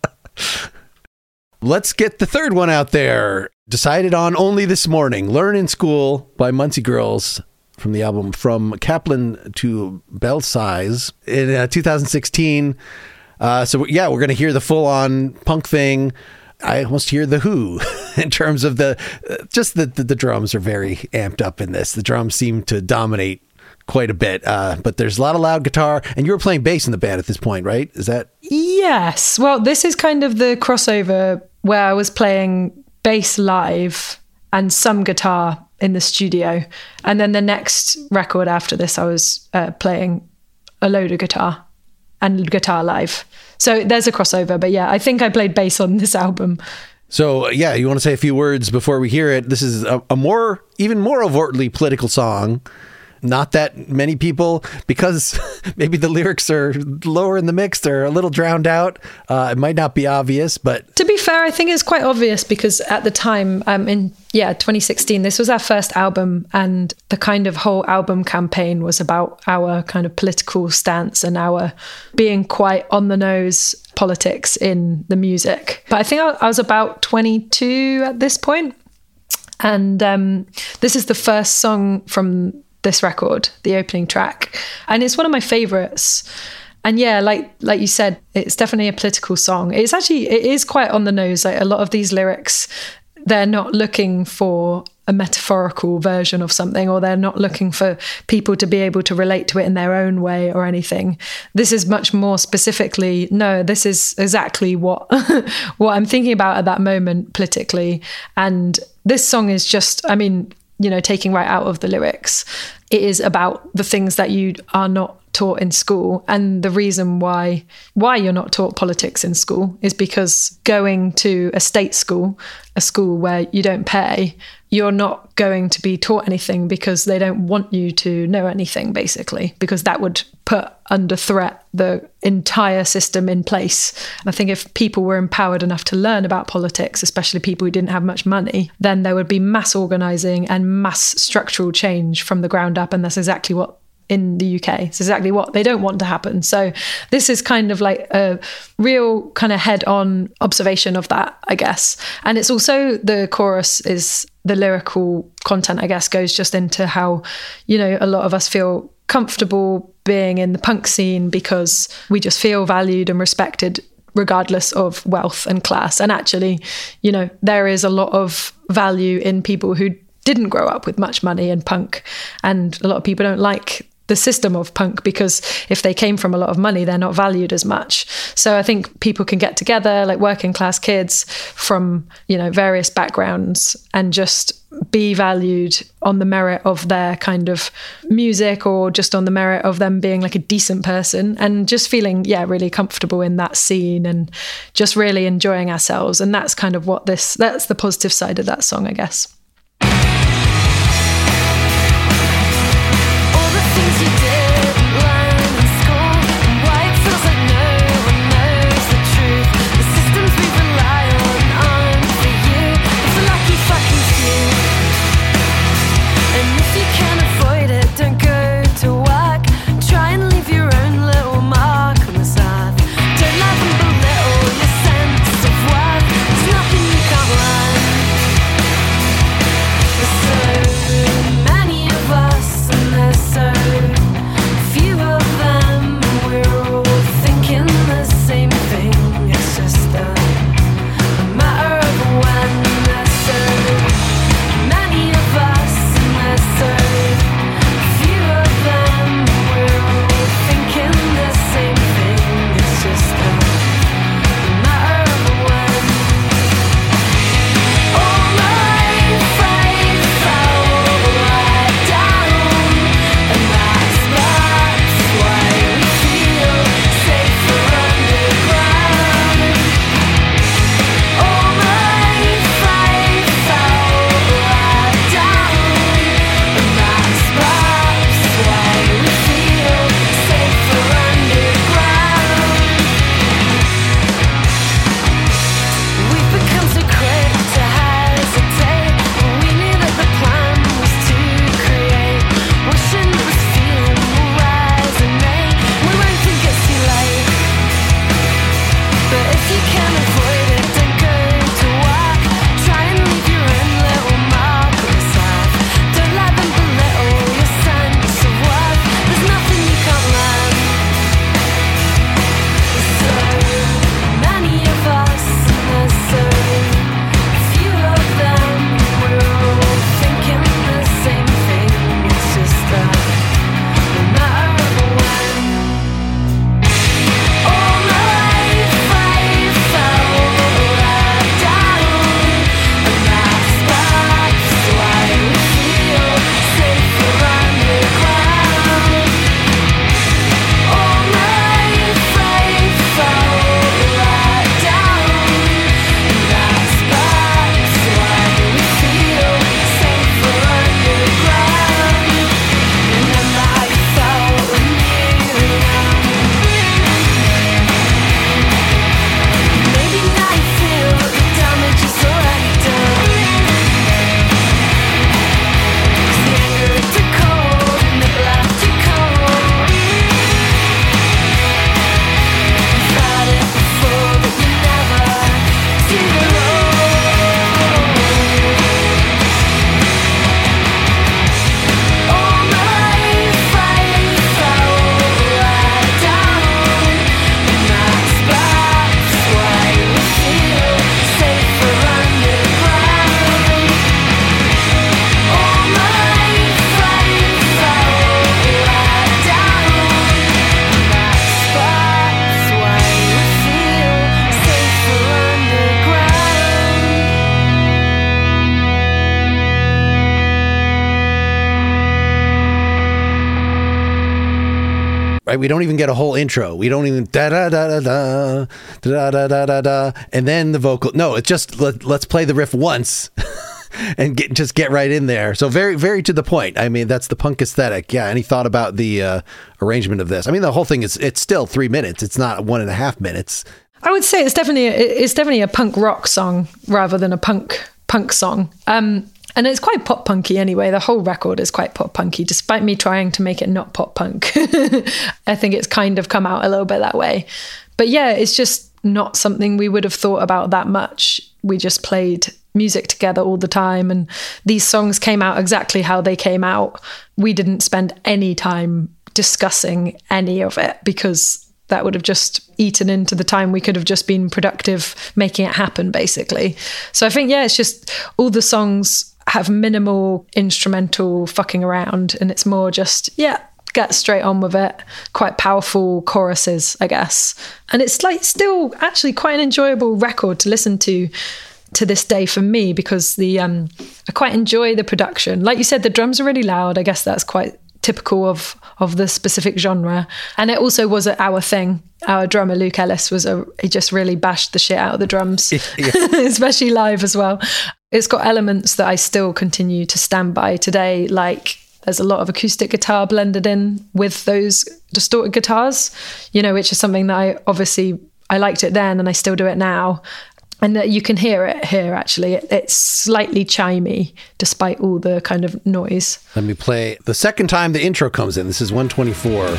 Let's get the third one out there. Decided on only this morning. Learn in School by Muncie Girls, from the album From Kaplan to Belsize in 2016. So we're going to hear the full-on punk thing. I almost hear The Who in terms of the drums are very amped up in this. The drums seem to dominate quite a bit, but there's a lot of loud guitar, and you were playing bass in the band at this point, right? Is that? Yes. Well, this is kind of the crossover where I was playing bass live and some guitar in the studio. And then the next record after this, I was playing a load of guitar and guitar live. So there's a crossover, but yeah, I think I played bass on this album. So yeah, you want to say a few words before we hear it? This is even more overtly political song. Not that many people, because maybe the lyrics are lower in the mix, they're a little drowned out. It might not be obvious, but... To be fair, I think it's quite obvious, because at the time, in 2016, this was our first album, and the kind of whole album campaign was about our kind of political stance and our being quite on the nose politics in the music. But I think I was about 22 at this point. And this is the first song from this record, the opening track, and it's one of my favorites. And yeah, like you said, it's definitely a political song. It is quite on the nose. Like a lot of these lyrics, they're not looking for a metaphorical version of something, or they're not looking for people to be able to relate to it in their own way or anything. This is much more specifically, no, this is exactly what I'm thinking about at that moment politically. And this song is just, I mean, taking right out of the lyrics. It is about the things that you are not taught in school. And the reason why you're not taught politics in school is because going to a state school, a school where you don't pay, you're not going to be taught anything because they don't want you to know anything, basically, because that would put under threat the entire system in place. And I think if people were empowered enough to learn about politics, especially people who didn't have much money, then there would be mass organising and mass structural change from the ground up. And that's exactly what in the UK, it's exactly what they don't want to happen. So this is kind of like a real kind of head-on observation of that, I guess. And it's also, the chorus is, the lyrical content, I guess, goes just into how, a lot of us feel comfortable being in the punk scene because we just feel valued and respected regardless of wealth and class. And actually, there is a lot of value in people who didn't grow up with much money in punk. And a lot of people don't like the system of punk because if they came from a lot of money, they're not valued as much. So I think people can get together, like working class kids from, various backgrounds, and just be valued on the merit of their kind of music, or just on the merit of them being like a decent person, and just feeling, really comfortable in that scene and just really enjoying ourselves. And that's kind of that's the positive side of that song, I guess. right? We don't even get a whole intro. We don't even da da da da da da da da da da, and then the vocal. No, it's just let's play the riff once. And get right in there. So very, very to the point. I mean, that's the punk aesthetic. Yeah. Any thought about the arrangement of this? I mean, the whole thing it's still 3 minutes. It's not 1.5 minutes. I would say it's definitely a punk rock song rather than a punk song. And it's quite pop punky anyway. The whole record is quite pop punky, despite me trying to make it not pop punk. I think it's kind of come out a little bit that way. But yeah, it's just not something we would have thought about that much. We just played music together all the time, and these songs came out exactly how they came out. We didn't spend any time discussing any of it because that would have just eaten into the time we could have just been productive making it happen, basically. So I think, yeah, it's just all the songs have minimal instrumental fucking around, and it's more just, yeah, get straight on with it. Quite powerful choruses, I guess. And it's like still actually quite an enjoyable record to listen to this day for me, because I quite enjoy the production. Like you said, the drums are really loud. I guess that's quite typical of the specific genre. And it also was our thing. Our drummer, Luke Ellis, he just really bashed the shit out of the drums, especially live as well. It's got elements that I still continue to stand by today. Like there's a lot of acoustic guitar blended in with those distorted guitars, which is something that I liked it then and I still do it now. And you can hear it here, actually. It's slightly chimey, despite all the kind of noise. Let me play the second time the intro comes in. This is 124.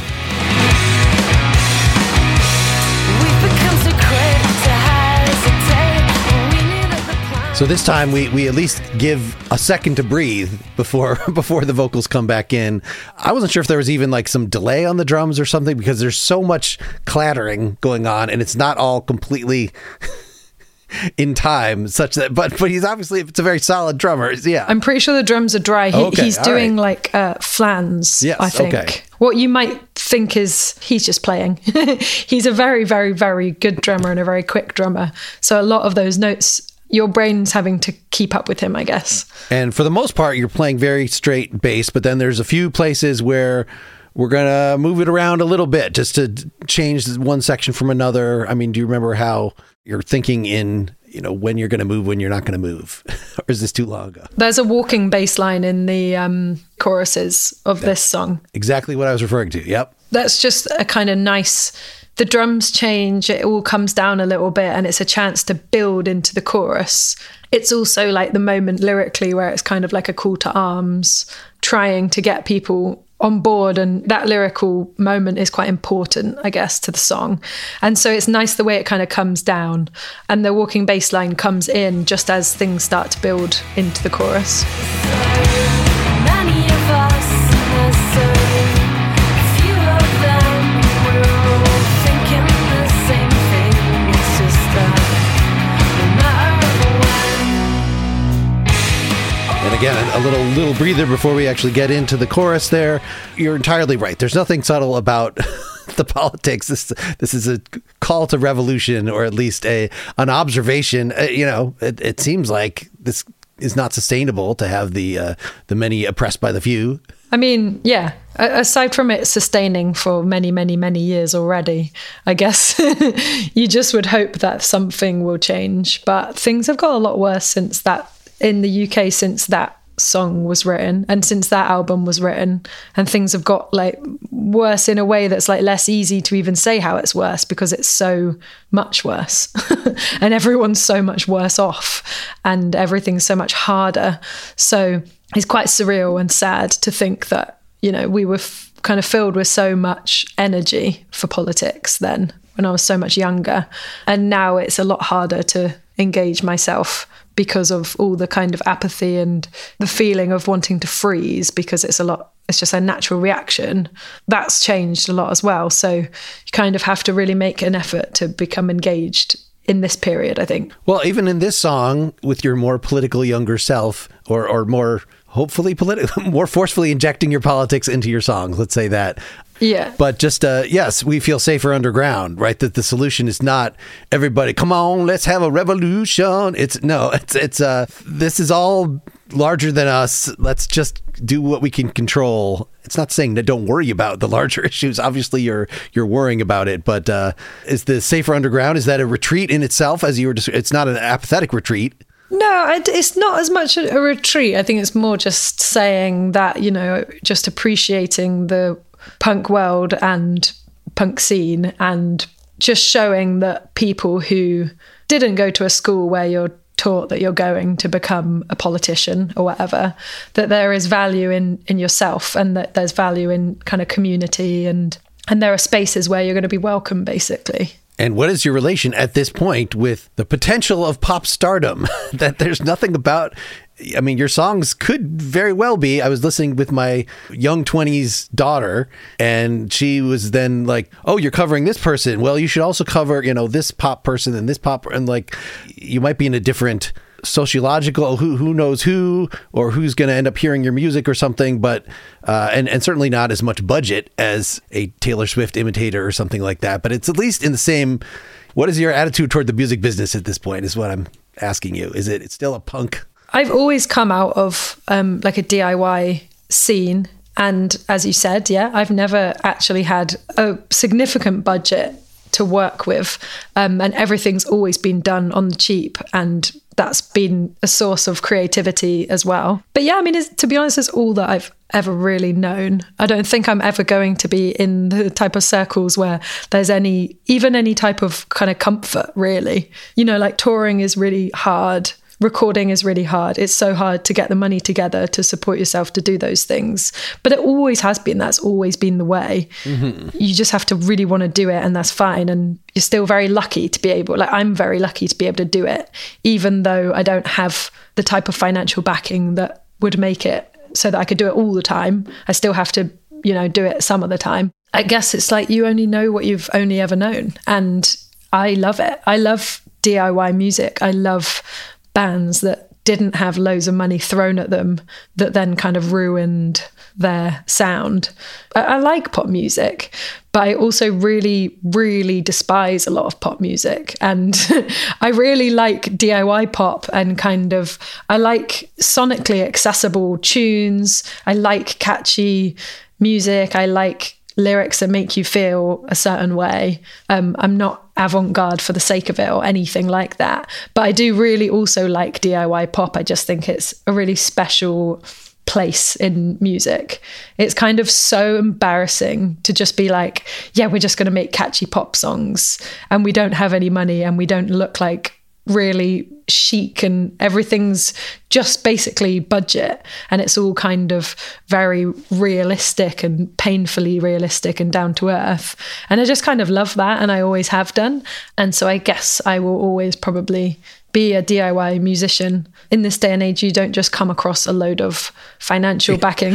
So this time we at least give a second to breathe before the vocals come back in. I wasn't sure if there was even like some delay on the drums or something, because there's so much clattering going on and it's not all completely in time, such that but he's obviously, it's a very solid drummer. Yeah, I'm pretty sure the drums are dry. He's doing like flans. Yes, I think. Okay. What you might think is he's just playing. He's a very, very, very good drummer and a very quick drummer. So a lot of those notes, your brain's having to keep up with him, I guess. And for the most part, you're playing very straight bass, but then there's a few places where we're going to move it around a little bit just to change one section from another. I mean, do you remember how you're thinking in, when you're going to move, when you're not going to move? Or is this too long ago? There's a walking bass line in the choruses of this song. Exactly what I was referring to. Yep. That's just a kind of nice, the drums change, it all comes down a little bit, and it's a chance to build into the chorus. It's also like the moment lyrically where it's kind of like a call to arms, trying to get people on board, and that lyrical moment is quite important, I guess, to the song. And so it's nice the way it kind of comes down, and the walking bass line comes in just as things start to build into the chorus. Many of us, few of them, we're all thinking the same thing. It's just that no matter when. And again, a little breather before we actually get into the chorus there. You're entirely right. There's nothing subtle about the politics. This is a call to revolution, or at least an observation. It seems like this is not sustainable to have the many oppressed by the few. I mean, yeah, aside from it sustaining for many, many, many years already, I guess you just would hope that something will change. But things have got a lot worse since that, in the UK, since that song was written and since that album was written, and things have got like worse in a way that's like less easy to even say how it's worse, because it's so much worse and everyone's so much worse off and everything's so much harder. So it's quite surreal and sad to think that, we were kind of filled with so much energy for politics then when I was so much younger, and now it's a lot harder to engage myself because of all the kind of apathy and the feeling of wanting to freeze, because it's just a natural reaction. That's changed a lot as well. So you kind of have to really make an effort to become engaged in this period, I think. Well, even in this song, with your more political younger self, or more hopefully more forcefully injecting your politics into your songs. Let's say that. Yeah. But just, yes, we feel safer underground, right? That the solution is not everybody, come on, let's have a revolution. It's this is all larger than us. Let's just do what we can control. It's not saying that don't worry about the larger issues. Obviously, you're worrying about it. But is the safer underground, is that a retreat in itself? As you were, it's not an apathetic retreat. No, it's not as much a retreat. I think it's more just saying that, just appreciating the punk world and punk scene, and just showing that people who didn't go to a school where you're taught that you're going to become a politician or whatever, that there is value in yourself, and that there's value in kind of community, and there are spaces where you're going to be welcome, basically. And what is your relation at this point with the potential of pop stardom? That there's nothing about, I mean, your songs could very well be. I was listening with my young 20s daughter, and she was then like, oh, you're covering this person. Well, you should also cover, this pop person and this pop. And like, you might be in a different sociological, who knows who, or who's going to end up hearing your music or something. But, and certainly not as much budget as a Taylor Swift imitator or something like that. But it's at least in the same, what is your attitude toward the music business at this point is what I'm asking you. Is it's still a punk? I've always come out of like a DIY scene. And as you said, yeah, I've never actually had a significant budget to work with. And everything's always been done on the cheap. And that's been a source of creativity as well. But yeah, I mean, to be honest, it's all that I've ever really known. I don't think I'm ever going to be in the type of circles where there's any type of kind of comfort, really. Like touring is really hard. Recording is really hard. It's so hard to get the money together to support yourself to do those things. But it always has been. That's always been the way. Mm-hmm. You just have to really want to do it, and that's fine. And you're still very lucky to be able, like I'm very lucky to be able to do it, even though I don't have the type of financial backing that would make it so that I could do it all the time. I still have to, do it some of the time. I guess it's like you only know what you've only ever known. And I love it. I love DIY music. I love bands that didn't have loads of money thrown at them that then kind of ruined their sound. I like pop music, but I also really, really despise a lot of pop music. And I really like DIY pop, and I like sonically accessible tunes. I like catchy music. I like lyrics that make you feel a certain way. I'm not avant-garde for the sake of it or anything like that, but I do really also like DIY pop. I just think it's a really special place in music. It's kind of so embarrassing to just be like, yeah, we're just going to make catchy pop songs, and we don't have any money, and we don't look like really chic, and everything's just basically budget, and it's all kind of very realistic and painfully realistic and down to earth. And I just kind of love that, and I always have done. And so I guess I will always probably be a DIY musician. In this day and age, you don't just come across a load of financial backing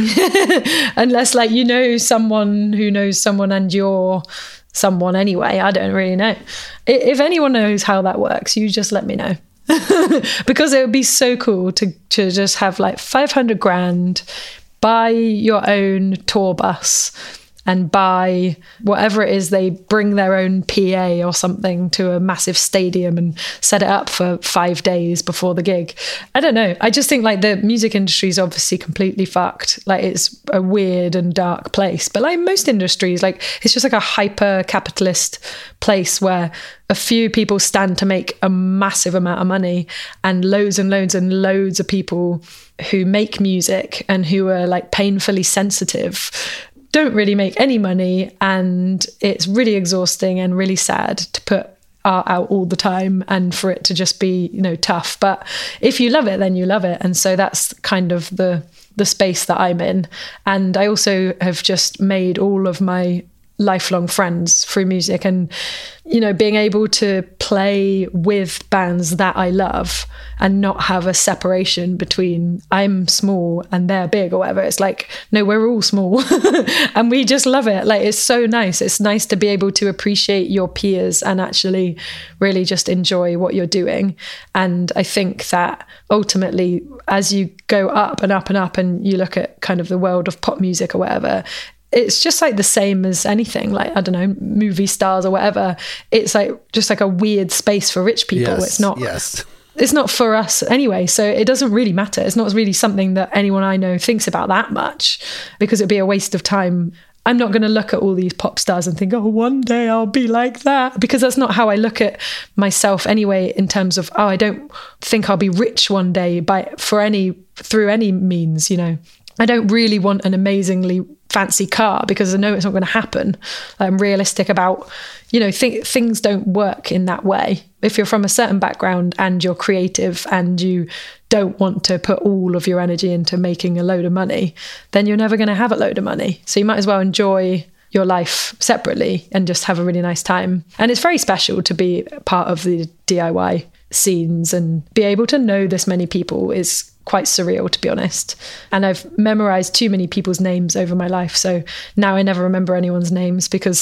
unless like someone who knows someone, and you're someone anyway. I don't really know. If anyone knows how that works, you just let me know. Because it would be so cool to just have like 500 grand, buy your own tour bus, and buy whatever it is, they bring their own PA or something to a massive stadium and set it up for 5 days before the gig. I don't know. I just think like the music industry is obviously completely fucked. Like it's a weird and dark place. But like most industries, like it's just like a hyper capitalist place where a few people stand to make a massive amount of money, and loads and loads of people who make music and who are like painfully sensitive don't really make any money, and it's really exhausting and really sad to put art out all the time and for it to just be tough. But if you love it, then you love it. And so that's kind of the space that I'm in. And I also have just made all of my lifelong friends through music, and being able to play with bands that I love and not have a separation between I'm small and they're big or whatever. It's like, no, we're all small and we just love it. Like, it's so nice. It's nice to be able to appreciate your peers and actually really just enjoy what you're doing. And I think that ultimately, as you go up and up and up and you look at kind of the world of pop music or whatever, it's just like the same as anything, like, I don't know, movie stars or whatever. It's like just like a weird space for rich people. It's not for us anyway. So it doesn't really matter. It's not really something that anyone I know thinks about that much, because it'd be a waste of time. I'm not going to look at all these pop stars and think, oh, one day I'll be like that, because that's not how I look at myself anyway, in terms of, I don't think I'll be rich one day through any means, I don't really want an amazingly fancy car because I know it's not going to happen. I'm realistic about, things don't work in that way. If you're from a certain background and you're creative and you don't want to put all of your energy into making a load of money, then you're never going to have a load of money. So you might as well enjoy your life separately and just have a really nice time. And it's very special to be part of the DIY scenes and be able to know this many people is quite surreal, to be honest. And I've memorized too many people's names over my life, so now I never remember anyone's names because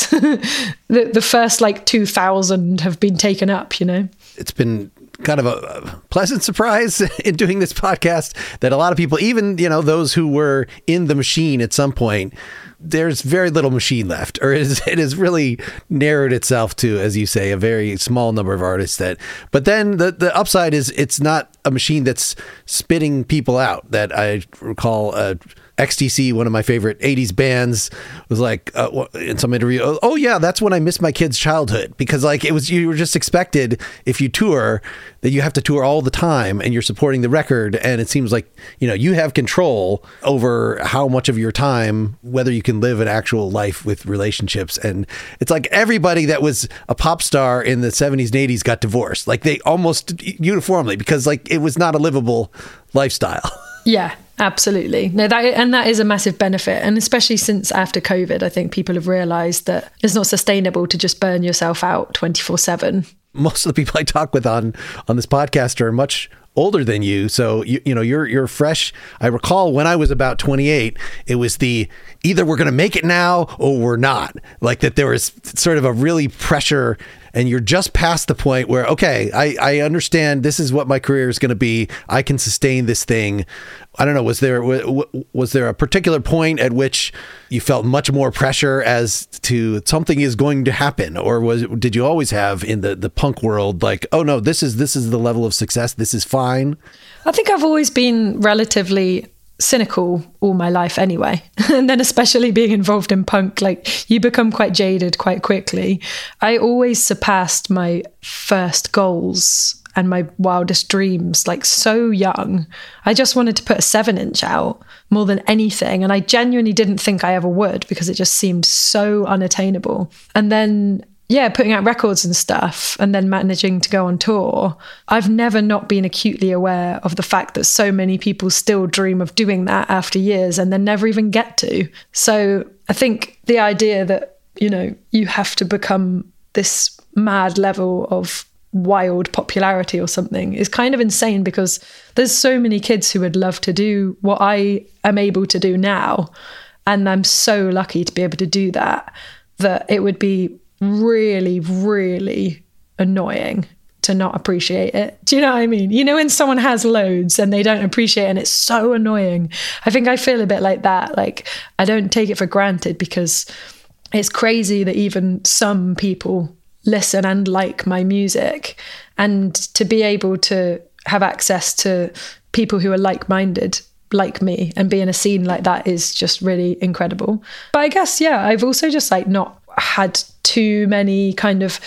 the first 2,000 have been taken up. It's been kind of a pleasant surprise in doing this podcast that a lot of people, even those who were in the machine at some point, there's very little machine left, or it has really narrowed itself to, as you say, a very small number of artists. But then the upside is it's not a machine that's spitting people out. That I recall XTC, one of my favorite 80s bands, was like in some interview, oh yeah, that's when I missed my kid's childhood, because you were just expected, if you tour, that you have to tour all the time and you're supporting the record, and it seems like you have control over how much of your time, whether you can live an actual life with relationships. And it's like everybody that was a pop star in the 70s and 80s got divorced, like they almost uniformly, because it was not a livable lifestyle. Yeah, absolutely. No, that is a massive benefit. And especially since after COVID, I think people have realized that it's not sustainable to just burn yourself out 24/7. Most of the people I talk with on this podcast are much older than you. So, you're fresh. I recall when I was about 28, it was either we're going to make it now or we're not. Like that there was sort of a really pressure, and you're just past the point where, okay, I understand this is what my career is going to be. I can sustain this thing. I don't know. Was there a particular point at which you felt much more pressure as to something is going to happen, or did you always have in the punk world like, oh no, this is the level of success. This is fine. I think I've always been relatively cynical all my life anyway. And then especially being involved in punk, you become quite jaded quite quickly. I always surpassed my first goals and my wildest dreams so young. I just wanted to put a 7-inch out more than anything, and I genuinely didn't think I ever would, because it just seemed so unattainable. And then putting out records and stuff, and then managing to go on tour. I've never not been acutely aware of the fact that so many people still dream of doing that after years and then never even get to. So I think the idea that, you have to become this mad level of wild popularity or something is kind of insane, because there's so many kids who would love to do what I am able to do now. And I'm so lucky to be able to do that it would be really, really annoying to not appreciate it. Do you know what I mean? When someone has loads and they don't appreciate it, and it's so annoying. I think I feel a bit like that. I don't take it for granted, because it's crazy that even some people listen and like my music, and to be able to have access to people who are like-minded like me and be in a scene like that is just really incredible. But I guess, I've also just not had too many kind of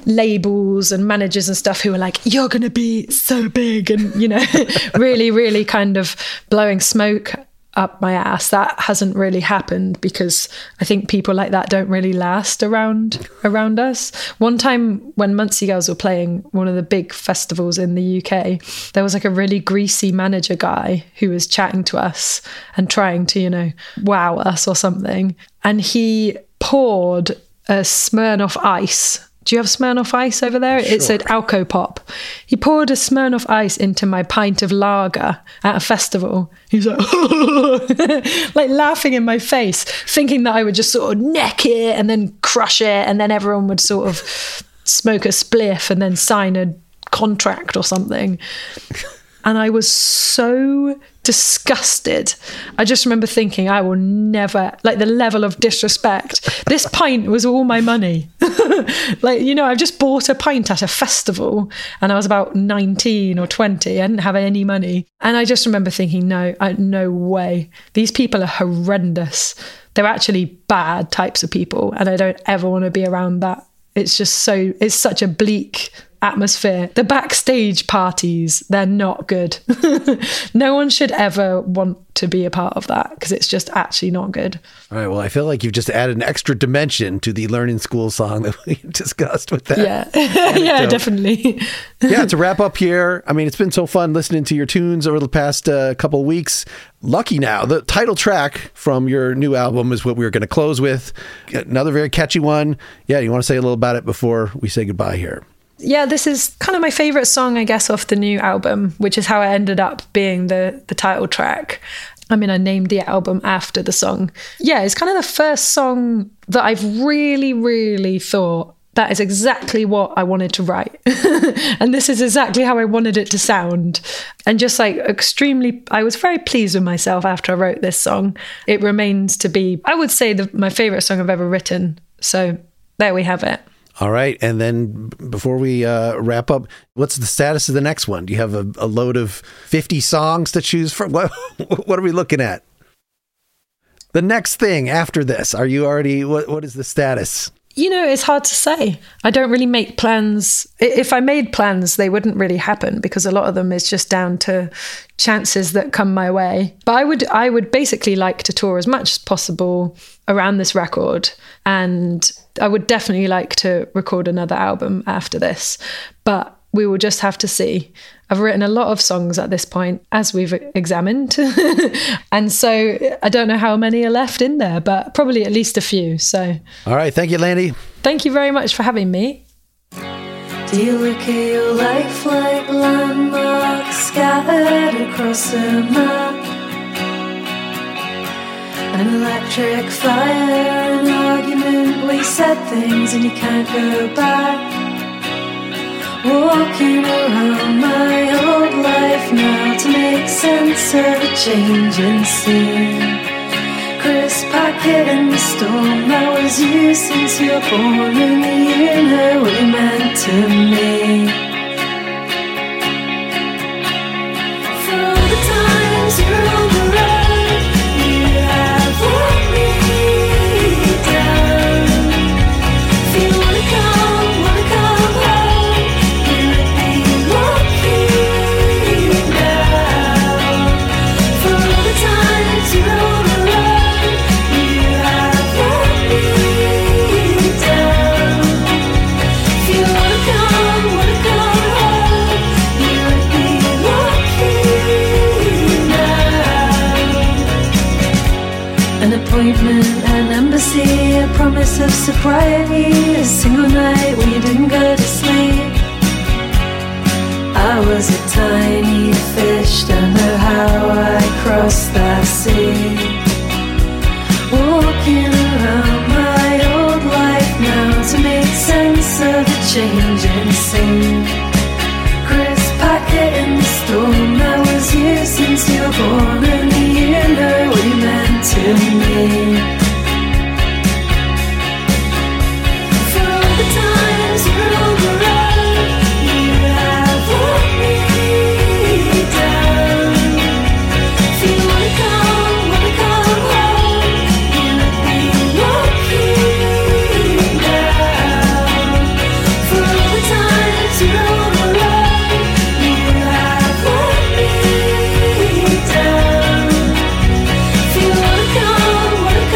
labels and managers and stuff who are like, you're going to be so big, and, really, really kind of blowing smoke up my ass. That hasn't really happened, because I think people like that don't really last around us. One time when Muncie Girls were playing one of the big festivals in the UK, there was a really greasy manager guy who was chatting to us and trying to, wow us or something. And he poured a Smirnoff Ice. Do you have Smirnoff Ice over there? It's an Alco Pop. He poured a Smirnoff Ice into my pint of lager at a festival. He's like, like laughing in my face, thinking that I would just sort of neck it and then crush it, and then everyone would sort of smoke a spliff and then sign a contract or something. And I was so disgusted. I just remember thinking, I will never, like the level of disrespect. This pint was all my money. Like, you know, I've just bought a pint at a festival and I was about 19 or 20. I didn't have any money. And I just remember thinking, no way. These people are horrendous. They're actually bad types of people. And I don't ever want to be around that. It's such a bleak atmosphere. The backstage parties, they're not good. No one should ever want to be a part of that because it's just actually not good. All right. Well, I feel like you've just added an extra dimension to the Learning School song that we discussed with that. Yeah. Yeah, definitely. Yeah, to wrap up here, I mean, it's been so fun listening to your tunes over the past couple of weeks. Lucky Now, the title track from your new album is what we're going to close with. Another very catchy one. Yeah, you want to say a little about it before we say goodbye here? Yeah, this is kind of my favorite song, I guess, off the new album, which is how it ended up being the title track. I mean, I named the album after the song. Yeah, it's kind of the first song that I've really, really thought that is exactly what I wanted to write. And this is exactly how I wanted it to sound. And just like I was very pleased with myself after I wrote this song. It remains to be, I would say, my favorite song I've ever written. So there we have it. All right. And then before we wrap up, what's the status of the next one? Do you have a load of 50 songs to choose from? What are we looking at? The next thing after this, are you already, what is the status? You know, it's hard to say. I don't really make plans. If I made plans, they wouldn't really happen because a lot of them is just down to chances that come my way. But I would basically like to tour as much as possible around this record. And I would definitely like to record another album after this. But we will just have to see. I've written a lot of songs at this point, as we've examined. And so I don't know how many are left in there, but probably at least a few. So, all right. Thank you, Landy. Thank you very much for having me. Do you look at your life like landmarks scattered across the map? An electric fire, an argument, we said things and you can't go back. Walking around my old life now to make sense of a changing scene. Crisp packet in the storm, that was you since you were born, and you know what you meant to me. For all the times you're on the road, you have let me down. If you wanna come home, you'd be lucky now. For all the times you're on the road, you have let me down. If you wanna come home, you'd be lucky now. An appointment, an embassy, a promise of sobriety, a single night when you didn't go to sleep. I was a tiny fish, don't know how I crossed that sea. Walking around my old life now to make sense of the changing scene. Crisp packet in the storm, that was you since you were born, and you know what you meant to me. For all the times you're on the road, you have let me down. If you wanna come home, you'd be lucky now. For all the times you're on the road, you have let me down. If you wanna come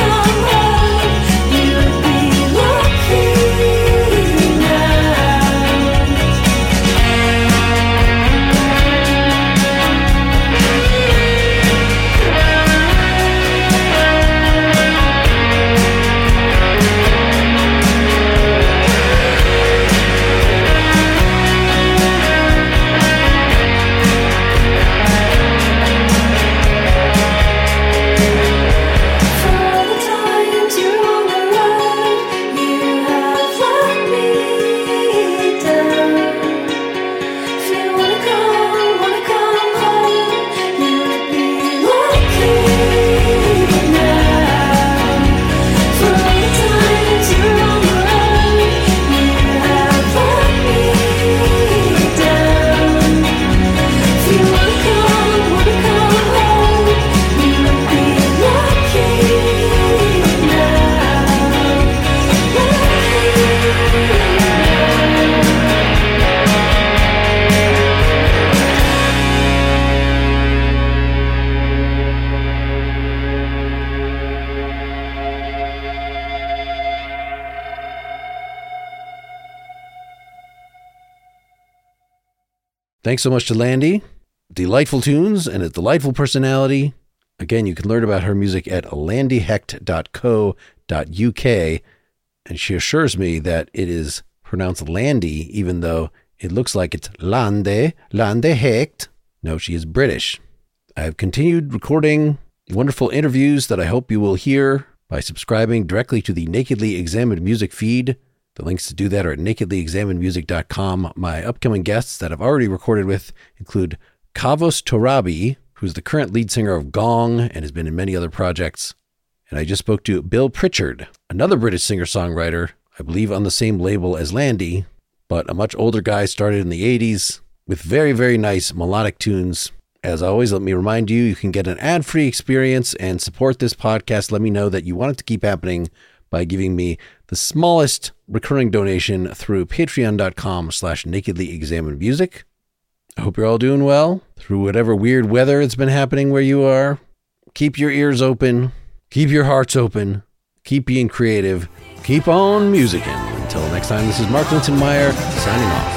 Thanks so much to Landy. Delightful tunes and a delightful personality. Again, you can learn about her music at landyhecht.co.uk, and she assures me that it is pronounced Landy, even though it looks like it's Lande Hecht. No, she is British. I have continued recording wonderful interviews that I hope you will hear by subscribing directly to the Nakedly Examined Music feed. The links to do that are at nakedlyexaminedmusic.com. My upcoming guests that I've already recorded with include Kavos Torabi, who's the current lead singer of Gong and has been in many other projects. And I just spoke to Bill Pritchard, another British singer-songwriter, I believe on the same label as Landy, but a much older guy, started in the 80s with very, very nice melodic tunes. As always, let me remind you, you can get an ad-free experience and support this podcast. Let me know that you want it to keep happening by giving me the smallest recurring donation through patreon.com/nakedlyexaminedmusic. I hope you're all doing well through whatever weird weather it's been happening where you are. Keep your ears open. Keep your hearts open. Keep being creative. Keep on musicking. Until next time, this is Mark Linton Meyer signing off.